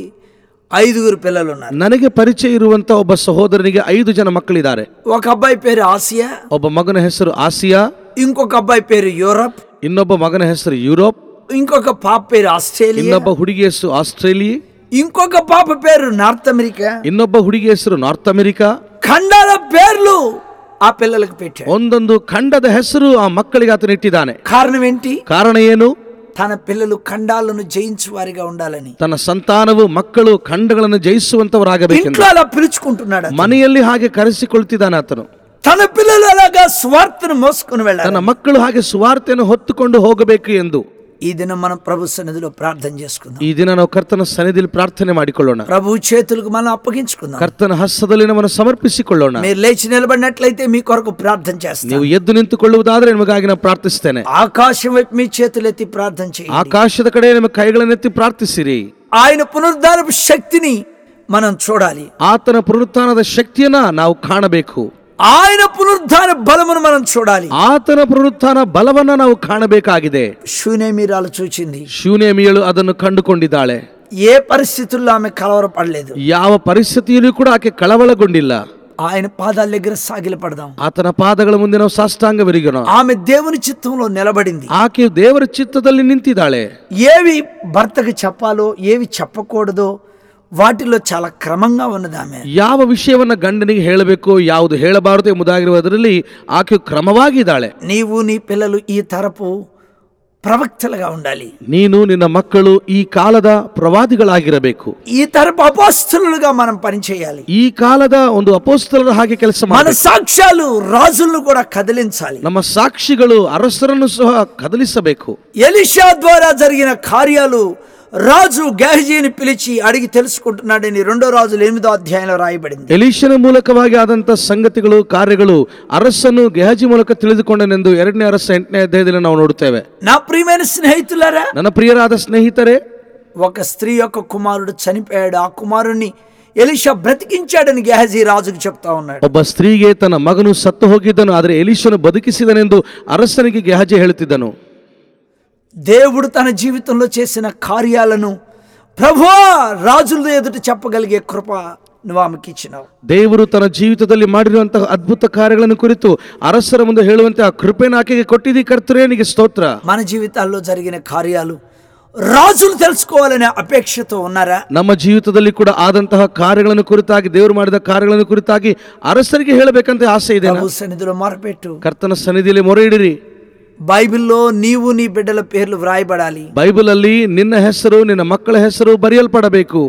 5 పిల్లలు ఉన్నారు. ನನಗೆ ಪರಿಚಯ ಇರುವಂತ ಒಬ್ಬ ಸಹೋದರನಿಗೆ 5 ಜನ ಮಕ್ಕಳಿದ್ದಾರೆ. ఒక అబ్బాయి పేరు ఆసియా, ಒಬ್ಬ ಮಗನ ಹೆಸರು ಆಸಿಯಾ, ఇంకొక అబ్బాయి పేరు యూరప్, ಇನ್ನೊಬ್ಬ ಮಗನ ಹೆಸರು ಯುರೋಪ್, ఇంకొక పాప పేరు ఆస్ట్రేలియా, ಇನ್ನೊಬ್ಬ ಹುಡುಗಿ ಹೆಸರು ಆಸ್ಟ್ರೇಲಿಯಾ, ఇంకొక పాప పేరు నార్త్ అమెరికా, ಇನ್ನೊಬ್ಬ ಹುಡುಗಿ ಹೆಸರು ನಾರ್ತ್ ಅಮೆರಿಕಾ. ఖండాల పేర్లు ఆ పిల్లలకు పెట్టాడు. ಒಂದೊಂದು ಖಂಡದ ಹೆಸರು ಆ ಮಕ್ಕಳಿಗೆ ಆತನು ಇಟ್ಟಿದ್ದಾನೆ. కారణం ఏంటి? ಕಾರಣ ಏನು? తన పిల్లలు ఖండాలను జయించు వారిగా ఉండాలని, ತನ್ನ ಸಂತಾನವು ಮಕ್ಕಳು ಖಂಡಗಳನ್ನು ಜಯಿಸುವಂತವರಾಗಬೇಕೆಂದು ఇంట్లో అలా పిలుచుకుంటున్నాడు. ಮನೆಯಲ್ಲಿ ಹಾಗೆ ಕರೆಸಿಕೊಳ್ತಿದ್ದಾನೆ ಆತನು. తన పిల్లలు అలాగా స్వార్థను మోసుకుని వెళ్ళాలి. ತನ್ನ ಮಕ್ಕಳು ಹಾಗೆ ಸುವಾರ್ತೆಯನ್ನು ಹೊತ್ತುಕೊಂಡು ಹೋಗಬೇಕು ಎಂದು ఈ దినం మనం ప్రభు సన్నిధిలో ప్రార్థన చేసుకుందాం. ಈ ದಿನ ನಾವು ಕರ್ತನ ಸನ್ನಿಧಿಯಲ್ಲಿ ಪ್ರಾರ್ಥನೆ ಮಾಡಿಕೊಳ್ಳೋಣ. ప్రభు చేతులకు మనం అప్పగించుకుందాం. ಕರ್ತನ ಹಸ್ತದಲ್ಲಿ ನಮ್ಮನ್ನು ಸಮರ್ಪಿಸಿಕೊಳ್ಳೋಣ. మీరు లేచి నిలబడినట్లయితే మీ కొరకు ప్రార్థన చేస్తాను. ನೀವು ಎದ್ದು ನಿಂತುಕೊಳ್ಳುವುದಾದರೆ ನಿಮಗಾಗಿ ನಾನು ಪ್ರಾರ್ಥಿಸ್ತೇನೆ. ఆకాశం వైపు మీ చేతులెత్తి ప్రార్థన చేయండి. ಆಕಾಶದ ಕಡೆ ನಿಮ್ಮ ಕೈಗಳನ್ನೆತ್ತಿ ಪ್ರಾರ್ಥಿಸಿರಿ. ఆయన పునరుద్ధానపు శక్తిని మనం చూడాలి. ಆತನ ಪುನರುತ್ಥಾನದ ಶಕ್ತಿಯನ್ನ ನಾವು ಕಾಣಬೇಕು. ఆయన పునరుద్ధాన బలమును మనం చూడాలి. ಆತನ ಪುನರುತ್ಥಾನ ಬಲವನ್ನ ನಾವು ಕಾಣಬೇಕಾಗಿದೆ. షూనేమీరాలు చూచింది. ಶೂನೇಮಿಯಳು ಅದನ್ನು ಕಂಡುಕೊಂಡಿದ್ದಾಳೆ. ఏ పరిస్థితుల్లో ఆమె కలవరపడలేదు. ಯಾವ ಪರಿಸ್ಥಿತಿಯಲ್ಲೂ ಕೂಡ ಆಕೆ ಕಳವಳಗೊಂಡಿಲ್ಲ. ఆయన పాదాల దగ్గర సాగిలపడదాం. ಆತನ ಪಾದಗಳ ಮುಂದೆ ನಾವು ಸಾಷ್ಟಾಂಗವೆರಗೋಣ. ఆమె దేవుని చిత్తంలో నిలబడింది. ಆಕೆ ದೇವರ ಚಿತ್ತದಲ್ಲಿ ನಿಂತಿದ್ದಾಳೆ. ఏవి భర్తకు చెప్పాలో ఏవి చెప్పకూడదో వాటిలో చాలా క్రమంగా ఉన్నది ఆమె. ಯಾವ ವಿಷಯವನ್ನ ಗಂಡನಿಗೆ ಹೇಳಬೇಕು, ಯಾವುದು ಹೇಳಬಾರದು ಎಂಬುದಾಗಿರುವುದರಲ್ಲಿ ಆಕೆ ಕ್ರಮವಾಗಿದ್ದಾಳೆ. నీవు నీ పిల్లలు ఈ తరపు ప్రవక్తలుగా ఉండాలి. ನೀನು ನಿನ್ನ ಮಕ್ಕಳು ಈ ಕಾಲದ ಪ್ರವಾದಿಗಳಾಗಿರಬೇಕು. ఈ తరపు అపోస్తలులుగా మనం పనిచేయాలి. ಈ ಕಾಲದ ಒಂದು ಅಪೋಸ್ತಲರ ಹಾಗೆ ಕೆಲಸ మన ಮಾಡಿ సాక్ష్యాలు రాజులను కూడా కదిలించాలి. ನಮ್ಮ ಸಾಕ್ಷಿಗಳು ಅರಸರನ್ನು ಸಹ ಕದಲಿಸಬೇಕು. ఎలీషా ద్వారా జరిగిన కార్యాలు రాజు గెహజీని పిలిచి అడిగి తెలుసుకుంటున్నాడని 2 రాజులు 8వ అధ్యాయంలో రాయబడింది. ಎಲೀಷನ ಮೂಲಕವಾಗಿ ಆದಂತ ಸಂಗತಿಗಳು, ಕಾರ್ಯಗಳು ಅರಸನು ಗೆಹಜಿ ಮೂಲಕ ತಿಳಿದುಕೊಂಡನೆಂದು 2ನೇ ಅರಸ 8ನೇ ಅಧ್ಯಾಯದಲ್ಲಿ ನಾವು ನೋಡುತ್ತೇವೆ. నా ప్రియమైన స్నేహితులారా, ನನ್ನ ಪ್ರಿಯರಾದ ಸ್ನೇಹಿತರೆ, ఒక స్త్రీ యొక్క కుమారుడు చనిపోయాడు. ఆ కుమారుణ్ణి ఎలీషా బ్రతికించాడని గెహజీ రాజుకు చెప్తా ఉన్నాడు. ಒಬ್ಬ ಸ್ತ್ರೀಗೆ ತನ್ನ ಮಗನು ಸತ್ತು ಹೋಗಿದ್ದನು, ಆದರೆ ಎಲೀಷನು ಬದುಕಿಸಿದನೆಂದು ಅರಸನಿಗೆ ಗೆಹಜಿ ಹೇಳುತ್ತಿದ್ದನು. దేవుడు తన జీవితంలో చేసిన కార్యాలను ప్రభువా రాజుల ఎదుట చెప్పగలిగే కృప నువ్వు ఆమెకి ఇచ్చినావు. ದೇವರು ತನ್ನ ಜೀವಿತದಲ್ಲಿ ಮಾಡಿರುವಂತಹ ಅದ್ಭುತ ಕಾರ್ಯಗಳನ್ನು ಕುರಿತು ಅರಸರ ಮುಂದೆ ಹೇಳುವಂತೆ ಆ ಕೃಪೆನ ಆಕೆಗೆ ಕೊಟ್ಟಿದ್ದೀ ಕರ್ತನೇ, ನಿನಗೆ ಸ್ತೋತ್ರ. మన జీవితాల్లో జరిగిన కార్యాలు రాజులు తెలుసుకోవాలనే అపేక్షతో ఉన్నారా? ನಮ್ಮ ಜೀವಿತದಲ್ಲಿ ಕೂಡ ಆದಂತಹ ಕಾರ್ಯಗಳನ್ನು ಕುರಿತಾಗಿ, ದೇವರು ಮಾಡಿದ ಕಾರ್ಯಗಳನ್ನು ಕುರಿತಾಗಿ ಅರಸರಿಗೆ ಹೇಳಬೇಕಂತ ಆಸೆ ಇದೆ. ప్రభు సన్నిధిలో మొరపెట్టు. ಕರ್ತನ ಸನ್ನಿಧಿಯಲ್ಲಿ ಮೊರೆ ಇಡಿರಿ. బైబిల్లో నీవు నీ బిడ్డల పేర్లు వ్రాయబడాలి. ಬೈಬಲ್ ಅಲ್ಲಿ ನಿನ್ನ ಹೆಸರು, ನಿನ್ನ ಮಕ್ಕಳ ಹೆಸರು ಬರೆಯಲ್ಪಡಬೇಕು.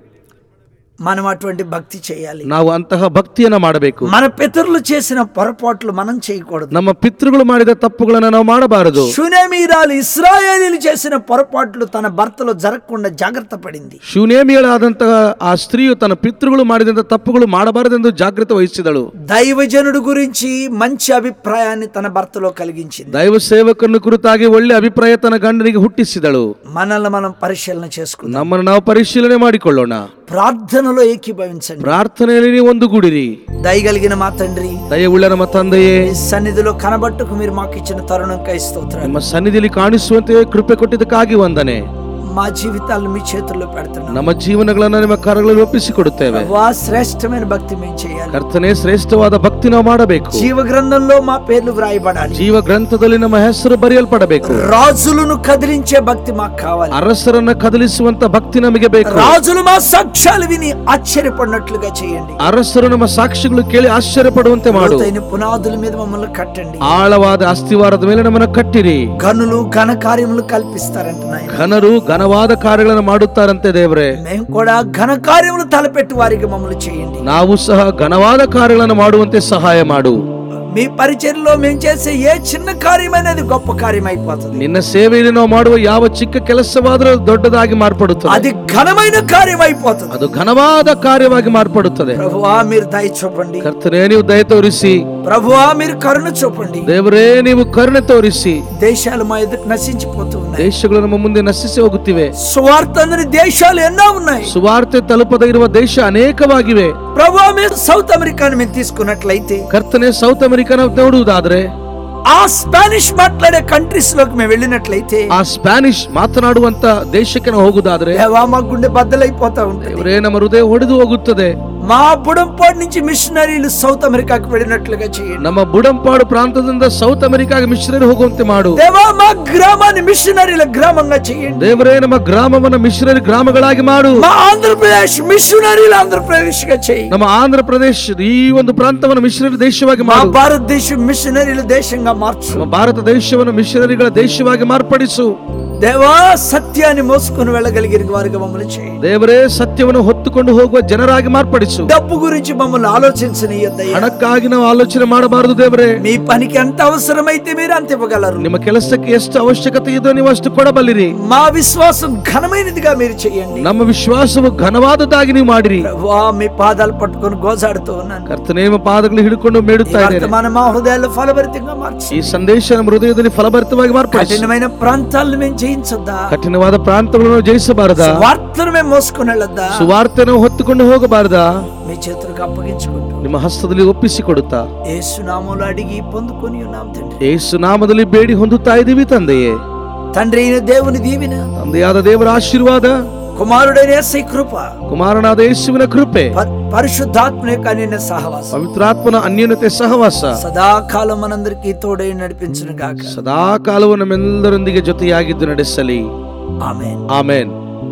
మనం అటువంటి భక్తి చేయాలి. ನಾವು ಅಂತಹ ಭಕ್ತಿಯನ್ನ ಮಾಡಬೇಕು. మన పితరులు చేసిన పొరపాట్లు మనం చేయకూడదు. ನಮ್ಮ ಪಿತೃಗಳು ಮಾಡಿದ ತಪ್ಪುಗಳನ್ನು ನಾವು ಮಾಡಬಾರದು. షూనేమీరాలు ఇశ్రాయేలీలు చేసిన పొరపాట్లు తన భర్తలో జరగకుండా జాగ్రత్త పడింది. ಶೂನೇಮಿಯಳಾದಂತಹ ಆ ಸ್ತ್ರೀಯು ತನ್ನ ಪಿತೃಗಳು ಮಾಡಿದಂತಹ ತಪ್ಪುಗಳು ಮಾಡಬಾರದೆಂದು ಜಾಗೃತಿ ವಹಿಸಿದಳು. దైవజనుడు గురించి మంచి అభిప్రాయాన్ని తన భర్తలో కలిగించింది. ದೈವ ಸೇವಕರನ್ನು ಕುರಿತಾಗಿ ಒಳ್ಳೆ ಅಭಿಪ್ರಾಯ ತನ್ನ ಗಂಡನಿಗೆ ಹುಟ್ಟಿಸಿದಳು. మనల్ని మనం పరిశీలన చేసుకుందాం. ನಮ್ಮನ್ನು ನಾವು ಪರಿಶೀಲನೆ ಮಾಡಿಕೊಳ್ಳೋಣ. ప్రార్థనలో ఏకీభవించండి. ಪ್ರಾರ್ಥನೆಯಲ್ಲಿ ನೀವು ಒಂದುಗೂಡಿರಿ. దయగలిగిన మా తండ్రి, ದಯವುಳ್ಳ ನಮ್ಮ ತಂದೆಯೇ, ఈ సన్నిధిలో కనబట్టుకు మీరు మాకు ఇచ్చిన తరుణంకై స్తోత్రం. ನಿಮ್ಮ ಸನ್ನಿಧಿಯಲ್ಲಿ ಕಾಣಿಸುವಂತೆ ಕೃಪೆ ಕೊಟ್ಟಿದ್ದಕ್ಕಾಗಿ ವಂದನೆ. మా జీవితాలను మీ చేతుల్లో పెడుతున్నాం. ನಮ್ಮ ಜೀವನಗಳನ್ನು ನಿಮ್ಮ ಕರಗಳಲ್ಲಿ ಒಪ್ಪಿಸಿಕೊಡುತ್ತೇವೆ. శ్రేష్టమైన భక్తి మేము చేయాలి. ಕರ್ತನೇ, ಶ್ರೇಷ್ಠವಾದ ಭಕ್ತಿ ನಾವು ಮಾಡಬೇಕು. జీవ గ్రంథంలో మా పేర్లు వ్రాయబడాలి. ಜೀವ ಗ್ರಂಥದಲ್ಲಿ ನಮ್ಮ ಹೆಸರು ಬರೆಯಲ್ಪಡಬೇಕು. రాజులను కదిలించే భక్తి మాకు కావాలి. ಅರಸರನ್ನ ಕದಲಿಸುವಂತ ಭಕ್ತಿ ನಮಗೆ ಬೇಕು. రాజులు మా సాక్ష్యాలు విని ఆశ్చర్యపడినట్లుగా చేయండి. ಅರಸರು ನಮ್ಮ ಸಾಕ್ಷಿಗಳು ಕೇಳಿ ಆಶ್ಚರ್ಯಪಡುವಂತೆ ಮಾಡು. లోతైన పునాదుల మీద మమ్మల్ని కట్టండి. ಆಳವಾದ ಅಸ್ತಿವಾರದ ಮೇಲೆ ನಮ್ಮನ್ನು ಕಟ್ಟಿರಿ. గనులు ఘన కార్యములు కల్పిస్తారంట నాయన. ಘನರು ಘನವಾದ ಕಾರ್ಯಗಳನ್ನು ಮಾಡುತ್ತಾರಂತೆ ದೇವರೇ. మేము కూడా ఘన కార్యములు తలపెట్టి వారికి మమ్మల్ని చేయండి. ನಾವು ಸಹ ಘನವಾದ ಕಾರ್ಯಗಳನ್ನು ಮಾಡುವಂತೆ ಸಹಾಯ ಮಾಡು. మీ పరిచర్యలో మేము చేసే ఏ చిన్న కార్యమైనది గొప్ప కార్యం అయిపోతుంది. ನಿನ್ನ ಸೇವೆಯಲ್ಲಿ ನಾವು ಮಾಡುವ ಯಾವ ಚಿಕ್ಕ ಕೆಲಸವಾದರೂ ದೊಡ್ಡದಾಗಿ ಮಾರ್ಪಡುತ್ತದೆ. అది ఘనమైన కార్యం అయిపోతుంది. ಅದು ಘನವಾದ ಕಾರ್ಯವಾಗಿ ಮಾರ್ಪಡುತ್ತದೆ. ప్రభువా మీరు దయ చూపండి. ಕರ್ತನೇ, ನೀವು ದಯ ತೋರಿಸಿ. ప్రభువా మీరు కరుణ చూపండి. ದೇವರೇ, ನೀವು ಕರುಣೆ ತೋರಿಸಿ. దేశాలు మా ఎదుట నశించిపోతూ ఉన్నాయి. ದೇಶಗಳು ನಮ್ಮ ಮುಂದೆ ನಶಿಸಿ ಹೋಗುತ್ತಿವೆ. సువార్త అందని దేశాలు ఎన్నో ఉన్నాయి. ಸುವಾರ್ತೆ ತಲುಪದ ಇರುವ ದೇಶ ಅನೇಕವಾಗಿವೆ. ప్రభువా మీరు సౌత్ అమెరికాను మేము తీసుకున్నట్లయితే, ಕರ್ತನೆ, ಸೌತ್ ಅಮೆರಿಕನ ನೋಡುವುದಾದ್ರೆ, ఆ స్పానిష్ మాట్లాడే కంట్రీస్ లోకి మేము వెళ్ళినట్లయితే, ಆ ಸ್ಪ್ಯಾನಿಷ್ ಮಾತನಾಡುವಂತ ದೇಶಕ್ಕೆ ನಾವು ಹೋಗುದಾದ್ರೆ, దేవా మా గుండె బద్దలైపోతా ఉంటుంది. ದೇವರೇ, ನಮ್ಮ ಹೃದಯ ಒಡೆದು ಹೋಗುತ್ತದೆ. మా బుడంపాడు నుంచి మిషనరీలు సౌత్ అమెరికాకు వెళ్ళినట్లుగా చేయండి. ನಮ್ಮ ಬುಡಂಪಾಡು ಪ್ರಾಂತದಿಂದ ಸೌತ್ ಅಮೆರಿಕಾಗೆ ಮಿಷನರಿ ಹೋಗುವಂತೆ ಮಾಡು. దేవా మా గ్రామాన్ని మిషనరీల గ్రామంగా చేయండి. ದೇವರೇ, ನಮ್ಮ ಗ್ರಾಮವನ್ನು ಮಿಷನರಿ ಗ್ರಾಮಗಳಾಗಿ ಮಾಡು. మా ఆంధ్రప్రదేశ్ మిషనరీల ఆంధ్రప్రదేశ్ గా చేయి. ನಮ್ಮ ಆಂಧ್ರ ಪ್ರದೇಶ ಈ ಒಂದು ಪ್ರಾಂತವನ್ನು ಮಿಷನರಿ ದೇಶವಾಗಿ మా ಮಾಡು. భారతదేశం మిషనరీల దేశంగా మార్చు. ನಮ್ಮ ಭಾರತ ದೇಶವನ್ನು ಮಿಷನರಿಗಳ ದೇಶವಾಗಿ ಮಾರ್ಪಡಿಸು. దేవా సత్యాన్ని మోసుకొని వెళ్ళగలిగిన వారిగా మమ్మల్ని చేయండి. ದೇವರೇ, ಸತ್ಯವನ್ನು ಹೊತ್ತುಕೊಂಡು ಹೋಗುವ ಜನರಾಗಿ ಮಾರ್ಪಡಿಸು. డబ్బు గురించి మమ్మల్ని ఆలోచించనీయొద్దయ్యా. ಹಣಕ್ಕಾಗಿ ನಾವು ಆಲೋಚನೆ ಮಾಡಬಾರದು ದೇವರೇ. మీ పనికి ఎంత అవసరమైతే మీరు అంత ఇవ్వగలరు. ನಿಮ್ಮ ಕೆಲಸಕ್ಕೆ ಎಷ್ಟು ಅವಶ್ಯಕತೆ ಇದೋ ನೀವು ಅಷ್ಟು ಕೊಡಬಲ್ಲಿರಿ. మా విశ్వాసం ఘనమైనదిగా మీరు చేయండి. ನಮ್ಮ ವಿಶ್ವಾಸವು ಘನವಾದದ್ದಾಗಿ ನೀವು ಮಾಡಿರಿ. ప్రభువా మీ పాదాలు పట్టుకొని గోజాడుతూ ఉన్నాను. ಕರ್ತನೇ, ನಿಮ್ಮ ಪಾದಗಳು ಹಿಡಿಕೊಂಡು ಬೇಡುತ್ತಾ ಇದ್ದೇನೆ. వర్తమాన మా హృదయాల్లో ఫలభరితంగా మార్చి ಈ ಸಂದೇಶ ನಮ್ಮ ಹೃದಯದಲ್ಲಿ ಫಲಭರಿತವಾಗಿ ಮಾರ್ಪಡಿಸಿ. కఠినమైన ప్రాంతాలను మేము జయించొద్దా? ಕಠಿಣವಾದ ಪ್ರಾಂತಗಳನ್ನು ಜಯಿಸಬಾರದಾ? వార్తను మేము మోసుకొని వెళ్ళొద్దా? ಸುವಾರ್ತೆಯನ್ನು ಹೊತ್ತುಕೊಂಡು ಹೋಗಬಾರದಾ? మీ చేతులకు అప్పగించుకుంటూ ನಿಮ್ಮ ಹಸ್ತದಲ್ಲಿ ಒಪ್ಪಿಸಿಕೊಡುತ್ತಾ యేసు నామములో అడిగి పొందుకొని ఉన్నాం తండ్రి. ಯೇಸು ನಾಮದಲ್ಲಿ ಬೇಡಿ ಹೊಂದುತ್ತಾ ಇದ್ದೀವಿ ತಂದೆಯೇ. తండ్రి అయిన దేవుని దీవెన, ತಂದೆಯಾದ ದೇವರ ಆಶೀರ್ವಾದ, కుమారుడైన యేసు కృప, ಕುಮಾರನಾದ ಯೇಸುವಿನ ಕೃಪೆ, పరిశుద్ధాత్మ యొక్క అన్యోన్య సహవాసం, ಪವಿತ್ರಾತ್ಮನ ಅನ್ಯೋನ್ಯತೆ ಸಹವಾಸ సదాకాలం మనందరికీ తోడై నడిపించును గాక. ಸದಾ ಕಾಲವು ನಮ್ಮೆಲ್ಲರೊಂದಿಗೆ ಜೊತೆಯಾಗಿದ್ದು ನಡೆಸಲಿ. ఆమేన్. ಆಮೇನ್.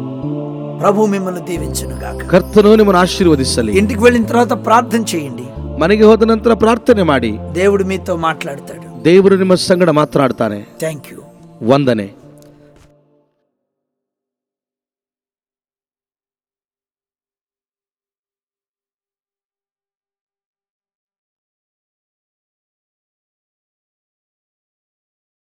ప్రభు మిమ్మల్ని దీవించును గాక. ಕರ್ತನು ನಿಮ್ಮನ್ನು ಆಶೀರ್ವದಿಸಲಿ. ఇంటికి వెళ్ళిన తర్వాత ప్రార్థన చేయండి. ಮನೆಗೆ ಹೋದ ನಂತರ ಪ್ರಾರ್ಥನೆ ಮಾಡಿ. దేవుడు మీతో మాట్లాడతాడు. ದೇವರು ನಿಮ್ಮ ಸಂಗಡ ಮಾತನಾಡ್ತಾನೆ. Thank you. ವಂದನೆ.